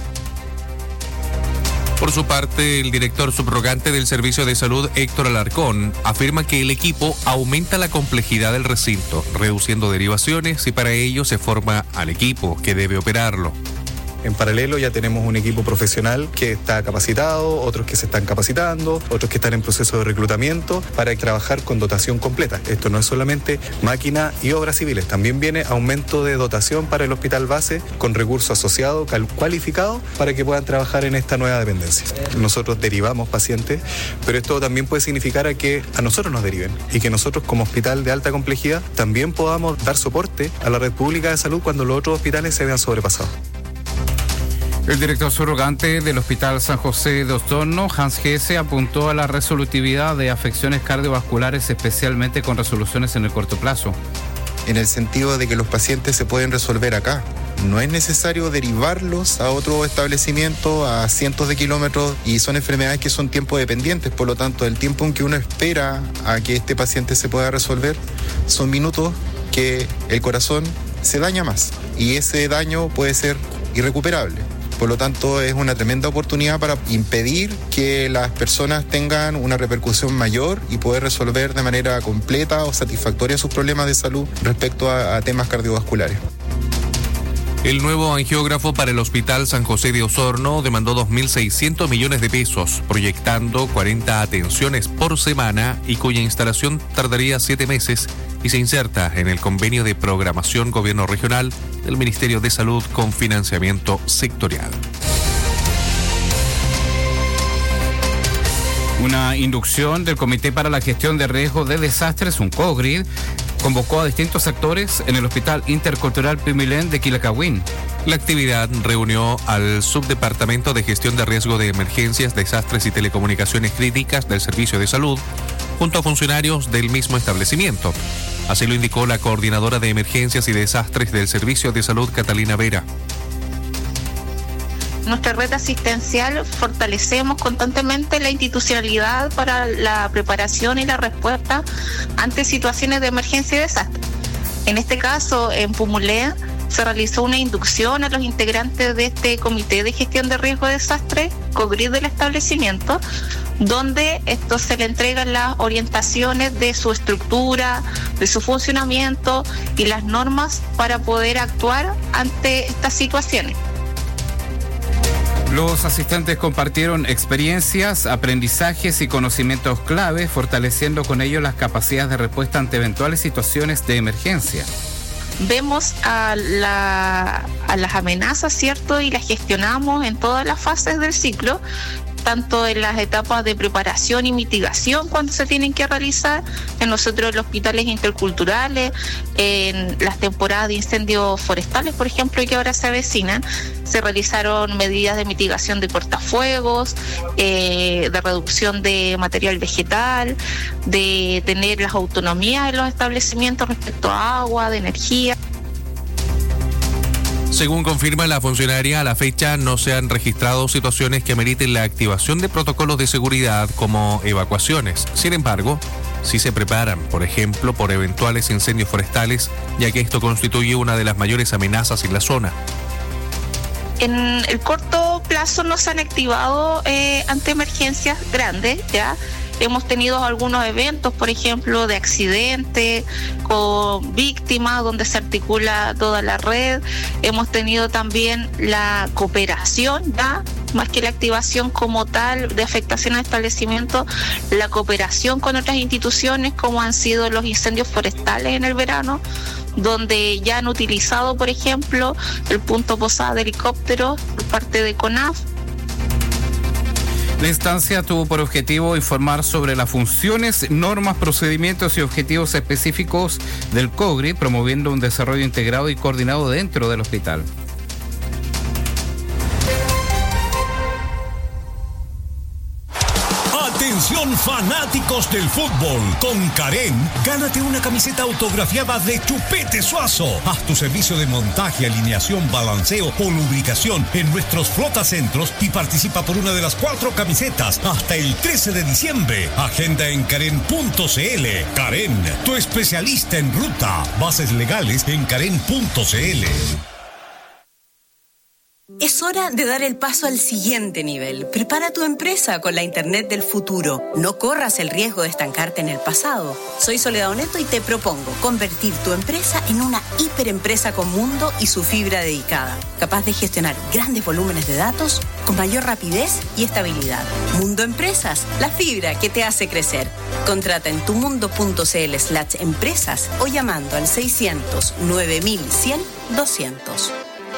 [SPEAKER 14] Por su parte, el director subrogante del Servicio de Salud, Héctor Alarcón, afirma que el equipo aumenta la complejidad del recinto, reduciendo derivaciones y para ello se forma al equipo que debe operarlo.
[SPEAKER 6] En paralelo ya tenemos un equipo profesional que está capacitado, otros que se están capacitando, otros que están en proceso de reclutamiento para trabajar con dotación completa. Esto no es solamente máquina y obras civiles, también viene aumento de dotación para el hospital base con recursos asociados, cualificados, para que puedan trabajar en esta nueva dependencia. Nosotros derivamos pacientes, pero esto también puede significar a que a nosotros nos deriven y que nosotros como hospital de alta complejidad también podamos dar soporte a la red pública de salud cuando los otros hospitales se vean sobrepasados.
[SPEAKER 4] El director subrogante del Hospital San José de Osorno, Hans Gese, apuntó a la resolutividad de afecciones cardiovasculares, especialmente con resoluciones en el corto plazo.
[SPEAKER 22] En el sentido de que los pacientes se pueden resolver acá. No es necesario derivarlos a otro establecimiento a cientos de kilómetros y son enfermedades que son tiempo dependientes, por lo tanto el tiempo en que uno espera a que este paciente se pueda resolver son minutos que el corazón se daña más y ese daño puede ser irrecuperable. Por lo tanto, es una tremenda oportunidad para impedir que las personas tengan una repercusión mayor y poder resolver de manera completa o satisfactoria sus problemas de salud respecto a, a temas cardiovasculares.
[SPEAKER 14] El nuevo angiógrafo para el Hospital San José de Osorno demandó dos mil seiscientos millones de pesos, proyectando cuarenta atenciones por semana y cuya instalación tardaría siete meses y se inserta en el convenio de programación Gobierno Regional del Ministerio de Salud con financiamiento sectorial.
[SPEAKER 4] Una inducción del Comité para la Gestión de Riesgo de Desastres, un COGRID, convocó a distintos actores en el Hospital Intercultural Pimilén de Quilacagüín.
[SPEAKER 14] La actividad reunió al Subdepartamento de Gestión de Riesgo de Emergencias, Desastres y Telecomunicaciones Críticas del Servicio de Salud, junto a funcionarios del mismo establecimiento. Así lo indicó la coordinadora de Emergencias y Desastres del Servicio de Salud, Catalina Vera.
[SPEAKER 7] Nuestra red asistencial fortalecemos constantemente la institucionalidad para la preparación y la respuesta ante situaciones de emergencia y desastre. En este caso, en Pumulé, se realizó una inducción a los integrantes de este Comité de Gestión de Riesgo de Desastre, COGRID del establecimiento, donde esto se le entregan las orientaciones de su estructura, de su funcionamiento y las normas para poder actuar ante estas situaciones.
[SPEAKER 4] Los asistentes compartieron experiencias, aprendizajes y conocimientos clave, fortaleciendo con ello las capacidades de respuesta ante eventuales situaciones de emergencia.
[SPEAKER 7] Vemos a, la, a las amenazas, ¿cierto? Y las gestionamos en todas las fases del ciclo, tanto en las etapas de preparación y mitigación cuando se tienen que realizar, en nosotros los hospitales interculturales, en las temporadas de incendios forestales, por ejemplo, que ahora se avecinan, se realizaron medidas de mitigación de cortafuegos, eh, de reducción de material vegetal, de tener las autonomías de los establecimientos respecto a agua, de energía.
[SPEAKER 14] Según confirma la funcionaria, a la fecha no se han registrado situaciones que meriten la activación de protocolos de seguridad como evacuaciones. Sin embargo, sí se preparan, por ejemplo, por eventuales incendios forestales, ya que esto constituye una de las mayores amenazas en la zona.
[SPEAKER 7] En el corto plazo no se han activado eh, ante emergencias grandes, ¿ya? Hemos tenido algunos eventos, por ejemplo, de accidentes con víctimas, donde se articula toda la red. Hemos tenido también la cooperación, ¿ya? Más que la activación como tal de afectación al establecimiento, la cooperación con otras instituciones, como han sido los incendios forestales en el verano, donde ya han utilizado, por ejemplo, el punto posada de helicópteros por parte de CONAF.
[SPEAKER 4] La instancia tuvo por objetivo informar sobre las funciones, normas, procedimientos y objetivos específicos del COGRI, promoviendo un desarrollo integrado y coordinado dentro del hospital.
[SPEAKER 9] Atención fanáticos del fútbol, con Karen, gánate una camiseta autografiada de Chupete Suazo. Haz tu servicio de montaje, alineación, balanceo o lubricación en nuestros flotacentros y participa por una de las cuatro camisetas hasta el trece de diciembre. Agenda en karen punto cl. Karen, tu especialista en ruta. Bases legales en karen punto cl.
[SPEAKER 8] Es hora de dar el paso al siguiente nivel. Prepara tu empresa con la Internet del futuro. No corras el riesgo de estancarte en el pasado. Soy Soledad Oneto y te propongo convertir tu empresa en una hiperempresa con mundo y su fibra dedicada, capaz de gestionar grandes volúmenes de datos con mayor rapidez y estabilidad. Mundo Empresas, la fibra que te hace crecer. Contrata en tumundo.cl slash empresas o llamando al seiscientos nueve mil cien doscientos.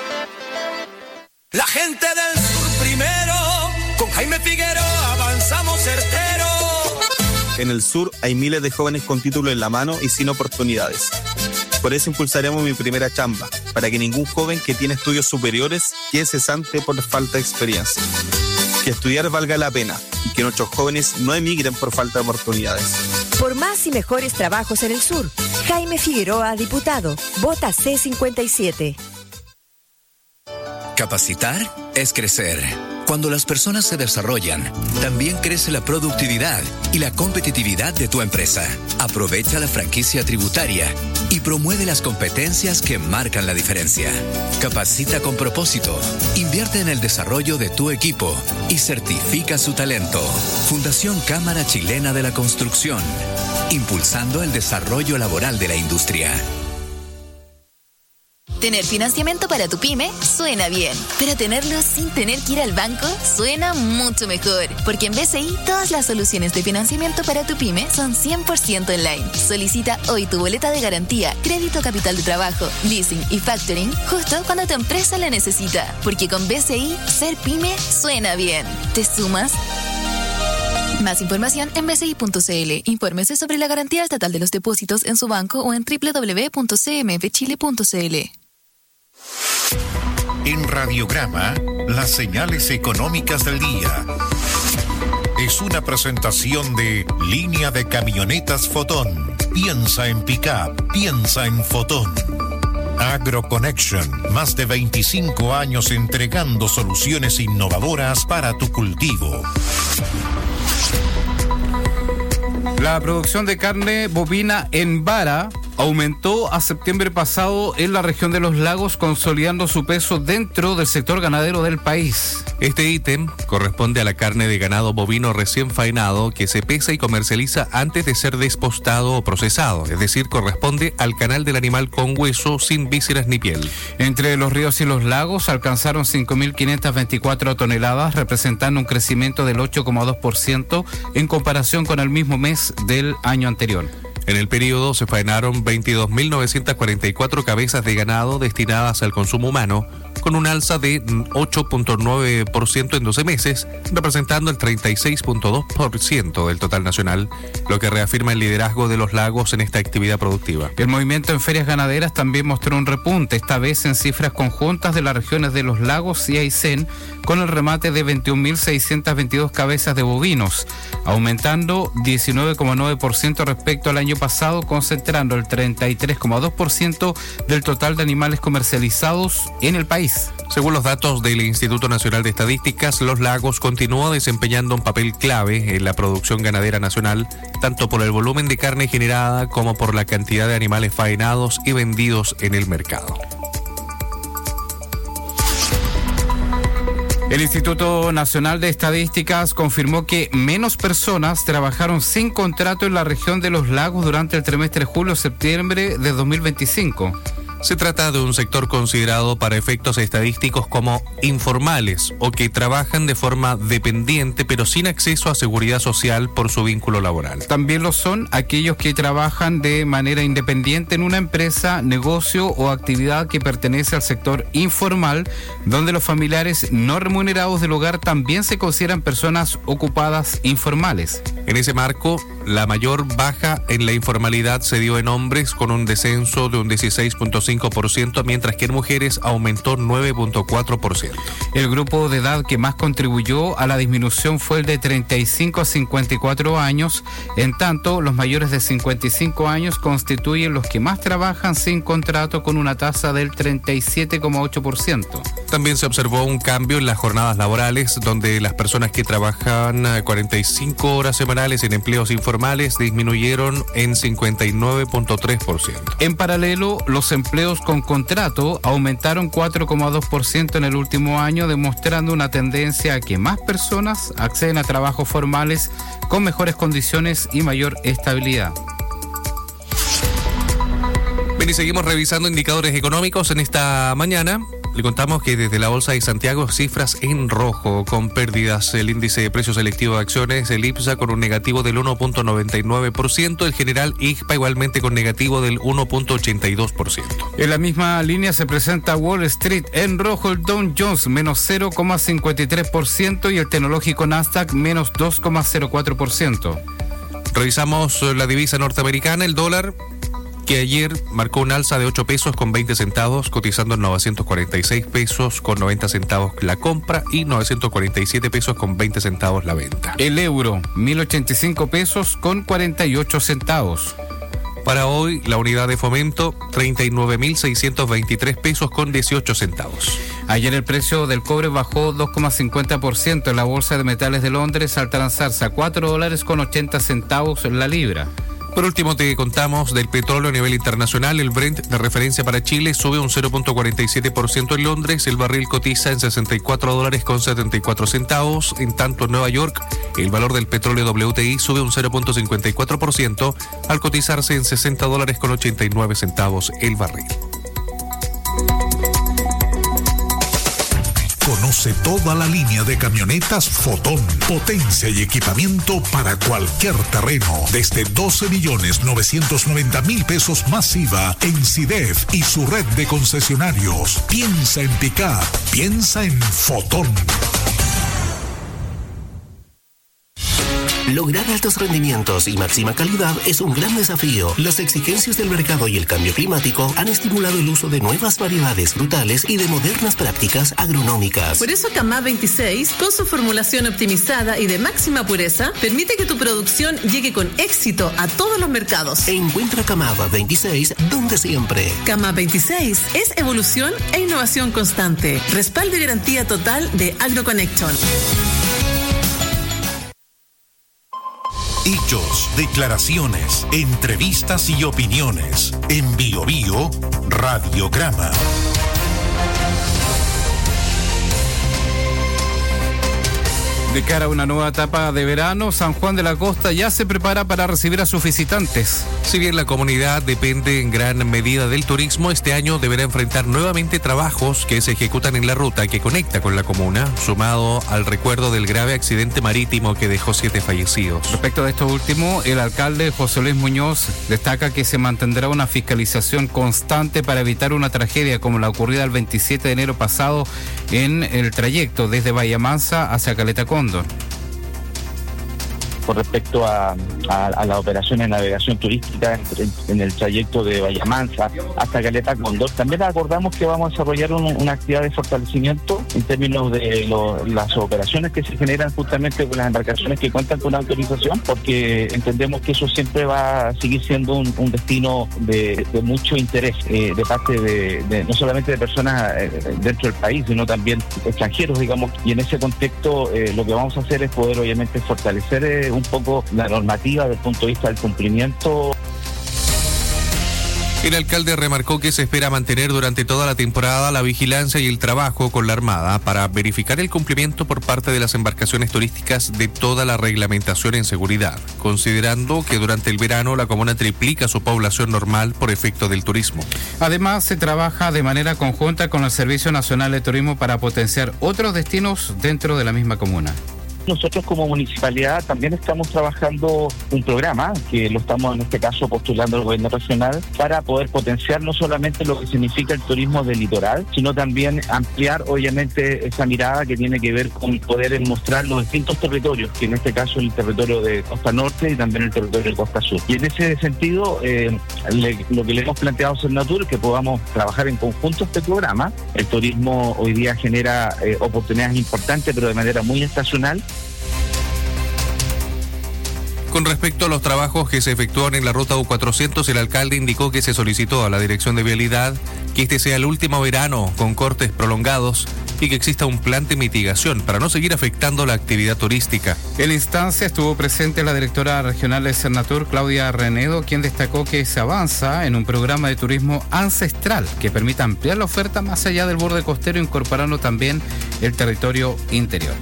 [SPEAKER 10] La gente del sur primero, con Jaime Figueroa avanzamos certero.
[SPEAKER 11] En el sur hay miles de jóvenes con título en la mano y sin oportunidades. Por eso impulsaremos mi primera chamba, para que ningún joven que tiene estudios superiores quede cesante por falta de experiencia. Que estudiar valga la pena y que nuestros jóvenes no emigren por falta de oportunidades.
[SPEAKER 12] Por más y mejores trabajos en el sur, Jaime Figueroa, diputado, vota C cincuenta y siete.
[SPEAKER 23] Capacitar es crecer. Cuando las personas se desarrollan, también crece la productividad y la competitividad de tu empresa. Aprovecha la franquicia tributaria y promueve las competencias que marcan la diferencia. Capacita con propósito, invierte en el desarrollo de tu equipo y certifica su talento. Fundación Cámara Chilena de la Construcción, impulsando el desarrollo laboral de la industria.
[SPEAKER 13] Tener financiamiento para tu pyme suena bien, pero tenerlo sin tener que ir al banco suena mucho mejor, porque en B C I todas las soluciones de financiamiento para tu pyme son cien por ciento online. Solicita hoy tu boleta de garantía, crédito capital de trabajo, leasing y factoring justo cuando tu empresa la necesita, porque con B C I ser pyme suena bien. ¿Te sumas? Más información en b c i punto c l. Infórmese sobre la garantía estatal de los depósitos en su banco o en doble u doble u doble u punto c m f chile punto c l.
[SPEAKER 24] En Radiograma, las señales económicas del día. Es una presentación de Línea de Camionetas Fotón. Piensa en pick-up, piensa en Fotón. AgroConnection, más de veinticinco años entregando soluciones innovadoras para tu cultivo.
[SPEAKER 4] La producción de carne bovina en vara aumentó a septiembre pasado en la región de los lagos, consolidando su peso dentro del sector ganadero del país.
[SPEAKER 14] Este ítem corresponde a la carne de ganado bovino recién faenado que se pesa y comercializa antes de ser despostado o procesado, es decir, corresponde al canal del animal con hueso, sin vísceras ni piel.
[SPEAKER 4] Entre los ríos y los lagos alcanzaron cinco mil quinientas veinticuatro toneladas, representando un crecimiento del ocho coma dos por ciento en comparación con el mismo mes del año anterior.
[SPEAKER 14] En el periodo se faenaron veintidós mil novecientas cuarenta y cuatro cabezas de ganado destinadas al consumo humano, con un alza de ocho coma nueve por ciento en doce meses, representando el treinta y seis coma dos por ciento del total nacional, lo que reafirma el liderazgo de los lagos en esta actividad productiva.
[SPEAKER 4] El movimiento en ferias ganaderas también mostró un repunte, esta vez en cifras conjuntas de las regiones de los lagos y Aysén, con el remate de veintiún mil seiscientas veintidós cabezas de bovinos, aumentando diecinueve coma nueve por ciento respecto al año pasado, concentrando el treinta y tres coma dos por ciento del total de animales comercializados en el país.
[SPEAKER 14] Según los datos del Instituto Nacional de Estadísticas, los lagos continúan desempeñando un papel clave en la producción ganadera nacional, tanto por el volumen de carne generada como por la cantidad de animales faenados y vendidos en el mercado.
[SPEAKER 4] El Instituto Nacional de Estadísticas confirmó que menos personas trabajaron sin contrato en la región de los lagos durante el trimestre julio-septiembre de dos mil veinticinco.
[SPEAKER 14] Se trata de un sector considerado para efectos estadísticos como informales o que trabajan de forma dependiente pero sin acceso a seguridad social por su vínculo laboral.
[SPEAKER 4] También lo son aquellos que trabajan de manera independiente en una empresa, negocio o actividad que pertenece al sector informal, donde los familiares no remunerados del hogar también se consideran personas ocupadas informales.
[SPEAKER 14] En ese marco, la mayor baja en la informalidad se dio en hombres con un descenso de un dieciséis coma cinco por ciento, mientras que en mujeres aumentó nueve coma cuatro por ciento.
[SPEAKER 4] El grupo de edad que más contribuyó a la disminución fue el de treinta y cinco a cincuenta y cuatro años, en tanto los mayores de cincuenta y cinco años constituyen los que más trabajan sin contrato, con una tasa del treinta y siete coma ocho por ciento.
[SPEAKER 14] También se observó un cambio en las jornadas laborales, donde las personas que trabajan cuarenta y cinco horas semanales en empleos informales disminuyeron en cincuenta y nueve coma tres por ciento.
[SPEAKER 4] En paralelo, los empleos con contrato aumentaron cuatro coma dos por ciento en el último año, demostrando una tendencia a que más personas acceden a trabajos formales con mejores condiciones y mayor estabilidad.
[SPEAKER 14] Bien, y seguimos revisando indicadores económicos en esta mañana. Le contamos que desde la Bolsa de Santiago, cifras en rojo, con pérdidas. El índice de precios selectivos de acciones, el I P S A, con un negativo del uno coma noventa y nueve por ciento. El general I G P A igualmente con negativo del uno coma ochenta y dos por ciento.
[SPEAKER 4] En la misma línea se presenta Wall Street en rojo, el Dow Jones menos cero coma cincuenta y tres por ciento y el tecnológico Nasdaq menos dos coma cero cuatro por ciento.
[SPEAKER 14] Revisamos la divisa norteamericana, el dólar, que ayer marcó un alza de ocho pesos con veinte centavos, cotizando en novecientos cuarenta y seis pesos con noventa centavos la compra y novecientos cuarenta y siete pesos con veinte centavos la venta.
[SPEAKER 4] El euro, mil ochenta y cinco pesos con cuarenta y ocho centavos.
[SPEAKER 14] Para hoy, la unidad de fomento, treinta y nueve mil seiscientos veintitrés pesos con dieciocho centavos.
[SPEAKER 4] Ayer el precio del cobre bajó dos coma cincuenta por ciento en la Bolsa de Metales de Londres, al transarse a cuatro dólares con ochenta centavos en la libra.
[SPEAKER 14] Por último, te contamos del petróleo a nivel internacional. El Brent, de referencia para Chile, sube un cero coma cuarenta y siete por ciento en Londres. El barril cotiza en sesenta y cuatro dólares con setenta y cuatro centavos. En tanto, en Nueva York, el valor del petróleo W T I sube un cero coma cincuenta y cuatro por ciento al cotizarse en sesenta dólares con ochenta y nueve centavos el barril.
[SPEAKER 16] Conoce toda la línea de camionetas Fotón. Potencia y equipamiento para cualquier terreno. Desde doce millones novecientos noventa mil pesos más I V A en SIDEF y su red de concesionarios. Piensa en pick-up. Piensa en Fotón.
[SPEAKER 17] Lograr altos rendimientos y máxima calidad es un gran desafío. Las exigencias del mercado y el cambio climático han estimulado el uso de nuevas variedades frutales y de modernas prácticas agronómicas.
[SPEAKER 18] Por eso Camá veintiséis, con su formulación optimizada y de máxima pureza, permite que tu producción llegue con éxito a todos los mercados.
[SPEAKER 17] Encuentra Camá veintiséis donde siempre.
[SPEAKER 18] Camá veintiséis es evolución e innovación constante. Respaldo y garantía total de AgroConnection.
[SPEAKER 24] Hechos, declaraciones, entrevistas y opiniones. En Bio Bio, Radiograma.
[SPEAKER 4] De cara a una nueva etapa de verano, San Juan de la Costa ya se prepara para recibir a sus visitantes.
[SPEAKER 14] Si bien la comunidad depende en gran medida del turismo, este año deberá enfrentar nuevamente trabajos que se ejecutan en la ruta que conecta con la comuna, sumado al recuerdo del grave accidente marítimo que dejó siete fallecidos.
[SPEAKER 4] Respecto de esto último, el alcalde José Luis Muñoz destaca que se mantendrá una fiscalización constante para evitar una tragedia como la ocurrida el veintisiete de enero pasado en el trayecto desde Bahía Mansa hacia Caleta Cóndor.
[SPEAKER 3] Con respecto a, a, a la operación de navegación turística en, en el trayecto de Bahía Mansa hasta Caleta Cóndor, también acordamos que vamos a desarrollar un, una actividad de fortalecimiento en términos de lo, las operaciones que se generan justamente con las embarcaciones que cuentan con autorización, porque entendemos que eso siempre va a seguir siendo un, un destino de, de mucho interés eh, de parte de, de no solamente de personas eh, dentro del país, sino también extranjeros, digamos, y en ese contexto eh, lo que vamos a hacer es poder obviamente fortalecer eh, un poco la normativa desde el punto de vista del cumplimiento.
[SPEAKER 14] El alcalde remarcó que se espera mantener durante toda la temporada la vigilancia y el trabajo con la Armada para verificar el cumplimiento por parte de las embarcaciones turísticas de toda la reglamentación en seguridad, considerando que durante el verano la comuna triplica su población normal por efecto del turismo.
[SPEAKER 4] Además, se trabaja de manera conjunta con el Servicio Nacional de Turismo para potenciar otros destinos dentro de la misma comuna.
[SPEAKER 3] Nosotros como municipalidad también estamos trabajando un programa que lo estamos en este caso postulando al gobierno regional para poder potenciar no solamente lo que significa el turismo del litoral, sino también ampliar obviamente esa mirada que tiene que ver con poder mostrar los distintos territorios, que en este caso el territorio de Costa Norte y también el territorio de Costa Sur. Y en ese sentido, eh, le, lo que le hemos planteado a Sernatur es que podamos trabajar en conjunto este programa. El turismo hoy día genera eh, oportunidades importantes, pero de manera muy estacional.
[SPEAKER 14] Con respecto a los trabajos que se efectúan en la ruta U cuatrocientos, el alcalde indicó que se solicitó a la Dirección de Vialidad que este sea el último verano con cortes prolongados y que exista un plan de mitigación para no seguir afectando la actividad turística.
[SPEAKER 4] En la instancia estuvo presente la directora regional de Sernatur, Claudia Renedo, quien destacó que se avanza en un programa de turismo ancestral que permita ampliar la oferta más allá del borde costero, incorporando también el territorio interior.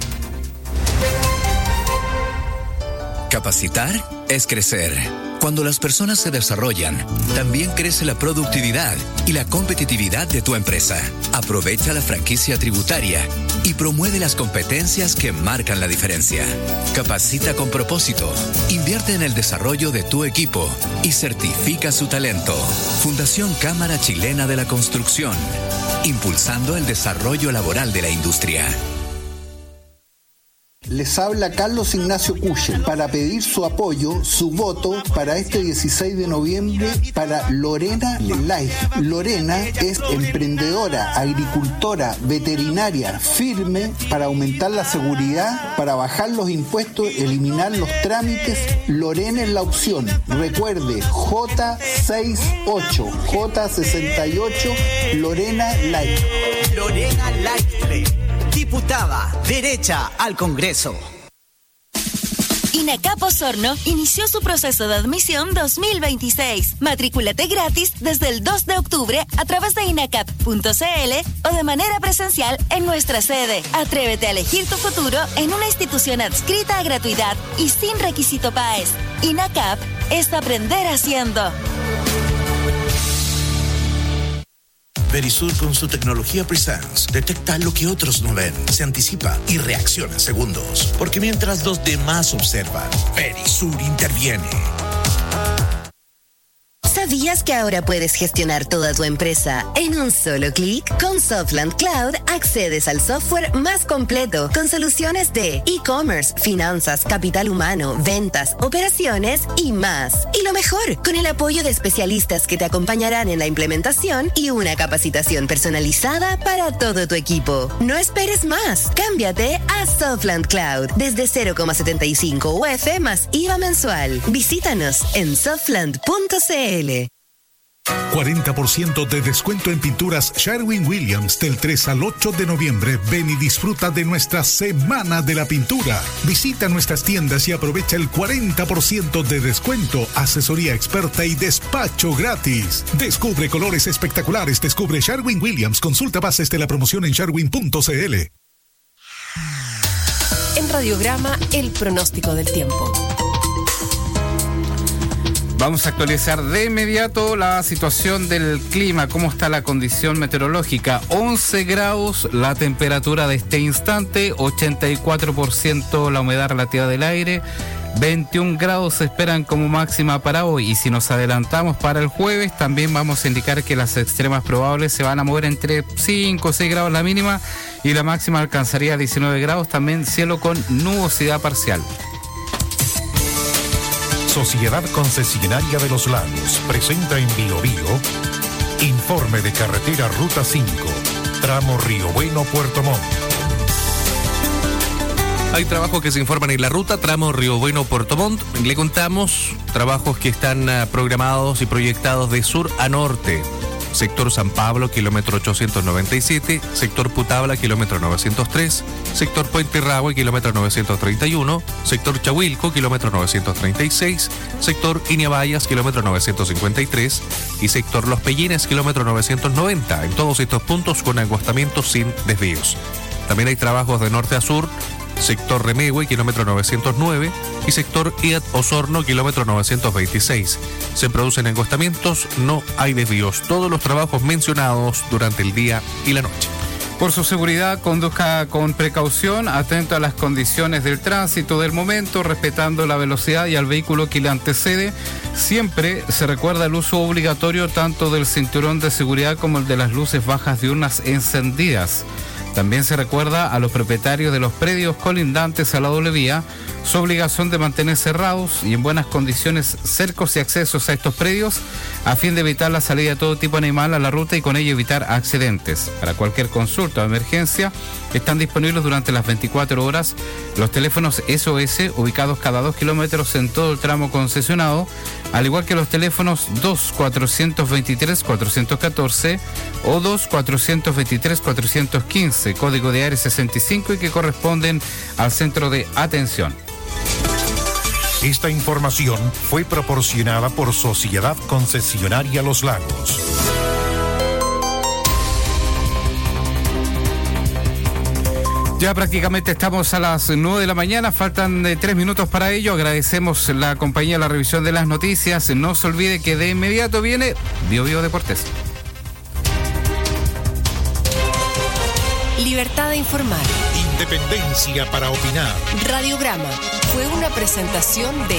[SPEAKER 23] Capacitar es crecer. Cuando las personas se desarrollan, también crece la productividad y la competitividad de tu empresa. Aprovecha la franquicia tributaria y promueve las competencias que marcan la diferencia. Capacita con propósito, invierte en el desarrollo de tu equipo y certifica su talento. Fundación Cámara Chilena de la Construcción, impulsando el desarrollo laboral de la industria.
[SPEAKER 19] Les habla Carlos Ignacio Kuchen para pedir su apoyo, su voto para este dieciséis de noviembre para Lorena Life. Lorena es emprendedora, agricultora, veterinaria, firme para aumentar la seguridad, para bajar los impuestos, eliminar los trámites. Lorena es la opción. Recuerde, J sesenta y ocho, J sesenta y ocho, Lorena Life.
[SPEAKER 20] Lorena Life. Diputada, derecha al Congreso.
[SPEAKER 26] INACAP Osorno inició su proceso de admisión dos mil veintiséis. Matrículate gratis desde el dos de octubre a través de inacap punto c l o de manera presencial en nuestra sede. Atrévete a elegir tu futuro en una institución adscrita a gratuidad y sin requisito P A E S. INACAP es aprender haciendo.
[SPEAKER 1] Verisur, con su tecnología Presence, detecta lo que otros no ven, se anticipa y reacciona en segundos. Porque mientras los demás observan, Verisur interviene.
[SPEAKER 2] ¿Sabías que ahora puedes gestionar toda tu empresa en un solo clic? Con Softland Cloud accedes al software más completo con soluciones de e-commerce, finanzas, capital humano, ventas, operaciones y más. Y lo mejor, con el apoyo de especialistas que te acompañarán en la implementación y una capacitación personalizada para todo tu equipo. No esperes más. Cámbiate a Softland Cloud desde cero coma setenta y cinco U F más I V A mensual. Visítanos en softland punto c l.
[SPEAKER 16] cuarenta por ciento de descuento en pinturas Sherwin-Williams del tres al ocho de noviembre. Ven y disfruta de nuestra Semana de la Pintura. Visita nuestras tiendas y aprovecha el cuarenta por ciento de descuento, asesoría experta y despacho gratis. Descubre colores espectaculares, descubre Sherwin-Williams. Consulta bases de la promoción en sherwin punto c l.
[SPEAKER 5] En Radiograma, el pronóstico del tiempo.
[SPEAKER 4] Vamos a actualizar de inmediato la situación del clima, cómo está la condición meteorológica. once grados la temperatura de este instante, ochenta y cuatro por ciento la humedad relativa del aire, veintiún grados se esperan como máxima para hoy. Y si nos adelantamos para el jueves, también vamos a indicar que las extremas probables se van a mover entre cinco o seis grados la mínima y la máxima alcanzaría diecinueve grados, también cielo con nubosidad parcial.
[SPEAKER 24] Sociedad Concesionaria de los Lagos presenta en Biobío informe de carretera Ruta cinco, tramo Río Bueno, Puerto Montt.
[SPEAKER 14] Hay trabajos que se informan en la ruta tramo Río Bueno, Puerto Montt. Le contamos trabajos que están uh, programados y proyectados de sur a norte. Sector San Pablo, kilómetro ochocientos noventa y siete, sector Putabla, kilómetro novecientos tres, sector Puente Rahue, kilómetro novecientos treinta y uno, sector Chahuilco, kilómetro novecientos treinta y seis, sector Iñabayas, kilómetro novecientos cincuenta y tres y sector Los Pellines, kilómetro novecientos noventa. En todos estos puntos con acostamientos sin desvíos. También hay trabajos de norte a sur, sector Remehue, kilómetro novecientos nueve y sector Iat Osorno, kilómetro novecientos veintiséis. Se producen encostamientos, no hay desvíos. Todos los trabajos mencionados durante el día y la noche.
[SPEAKER 4] Por su seguridad, conduzca con precaución, atento a las condiciones del tránsito del momento, respetando la velocidad y al vehículo que le antecede. Siempre se recuerda el uso obligatorio tanto del cinturón de seguridad como el de las luces bajas diurnas encendidas. También se recuerda a los propietarios de los predios colindantes a la doble vía su obligación de mantener cerrados y en buenas condiciones cercos y accesos a estos predios a fin de evitar la salida de todo tipo de animal a la ruta y con ello evitar accidentes. Para cualquier consulta o emergencia están disponibles durante las veinticuatro horas los teléfonos S O S ubicados cada dos kilómetros en todo el tramo concesionado, al igual que los teléfonos dos cuatrocientos veintitrés cuatrocientos catorce o dos cuatrocientos veintitrés cuatrocientos quince, código de área sesenta y cinco y que corresponden al centro de atención.
[SPEAKER 24] Esta información fue proporcionada por Sociedad Concesionaria Los Lagos.
[SPEAKER 4] Ya prácticamente estamos a las nueve de la mañana, faltan eh, tres minutos para ello. Agradecemos la compañía, la revisión de las noticias. No se olvide que de inmediato viene Biobío Deportes.
[SPEAKER 5] Libertad de informar.
[SPEAKER 24] Independencia para opinar.
[SPEAKER 5] Radiograma fue una presentación de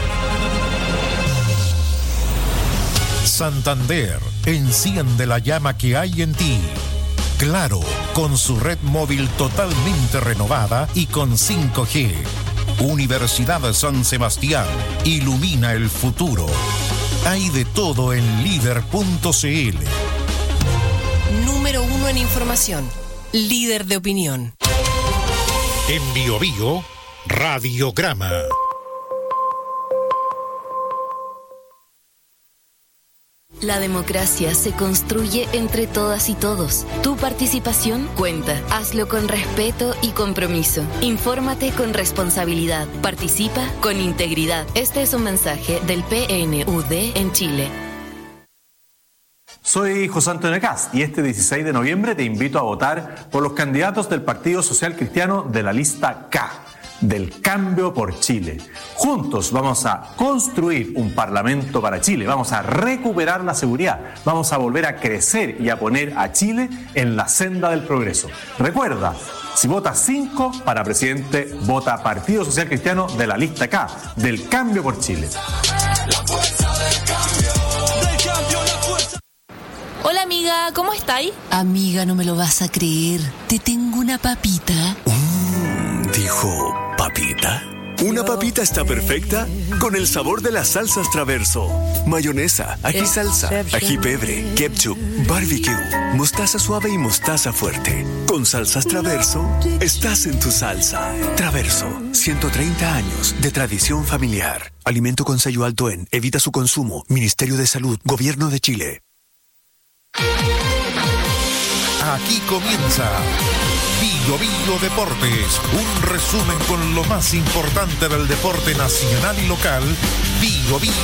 [SPEAKER 24] Santander, enciende la llama que hay en ti. Claro, con su red móvil totalmente renovada y con cinco G. Universidad San Sebastián, ilumina el futuro. Hay de todo en líder punto c l.
[SPEAKER 5] Número uno en información, líder de opinión.
[SPEAKER 24] En Biobío, Radiograma.
[SPEAKER 13] La democracia se construye entre todas y todos. Tu participación cuenta. Hazlo con respeto y compromiso. Infórmate con responsabilidad. Participa con integridad. Este es un mensaje del P N U D en Chile.
[SPEAKER 15] Soy José Antonio Cast y este dieciséis de noviembre te invito a votar por los candidatos del Partido Social Cristiano de la lista K. del Cambio por Chile. Juntos vamos a construir un Parlamento para Chile, vamos a recuperar la seguridad, vamos a volver a crecer y a poner a Chile en la senda del progreso. Recuerda, si votas cinco para presidente, vota Partido Social Cristiano de la lista K, del Cambio por Chile.
[SPEAKER 6] Hola amiga, ¿cómo estáis?
[SPEAKER 5] Amiga, no me lo vas a creer. Te tengo una papita.
[SPEAKER 7] Mm, dijo, ¿papita? Una papita está perfecta con el sabor de las salsas Traverso. Mayonesa, ají salsa, ají pebre, ketchup, barbecue, mostaza suave y mostaza fuerte. Con salsas Traverso, estás en tu salsa. Traverso, ciento treinta años de tradición familiar. Alimento con sello alto en Evita su consumo. Ministerio de Salud, Gobierno de Chile.
[SPEAKER 24] Aquí comienza Bio Bio Deportes, un resumen con lo más importante del deporte nacional y local. Bio Bio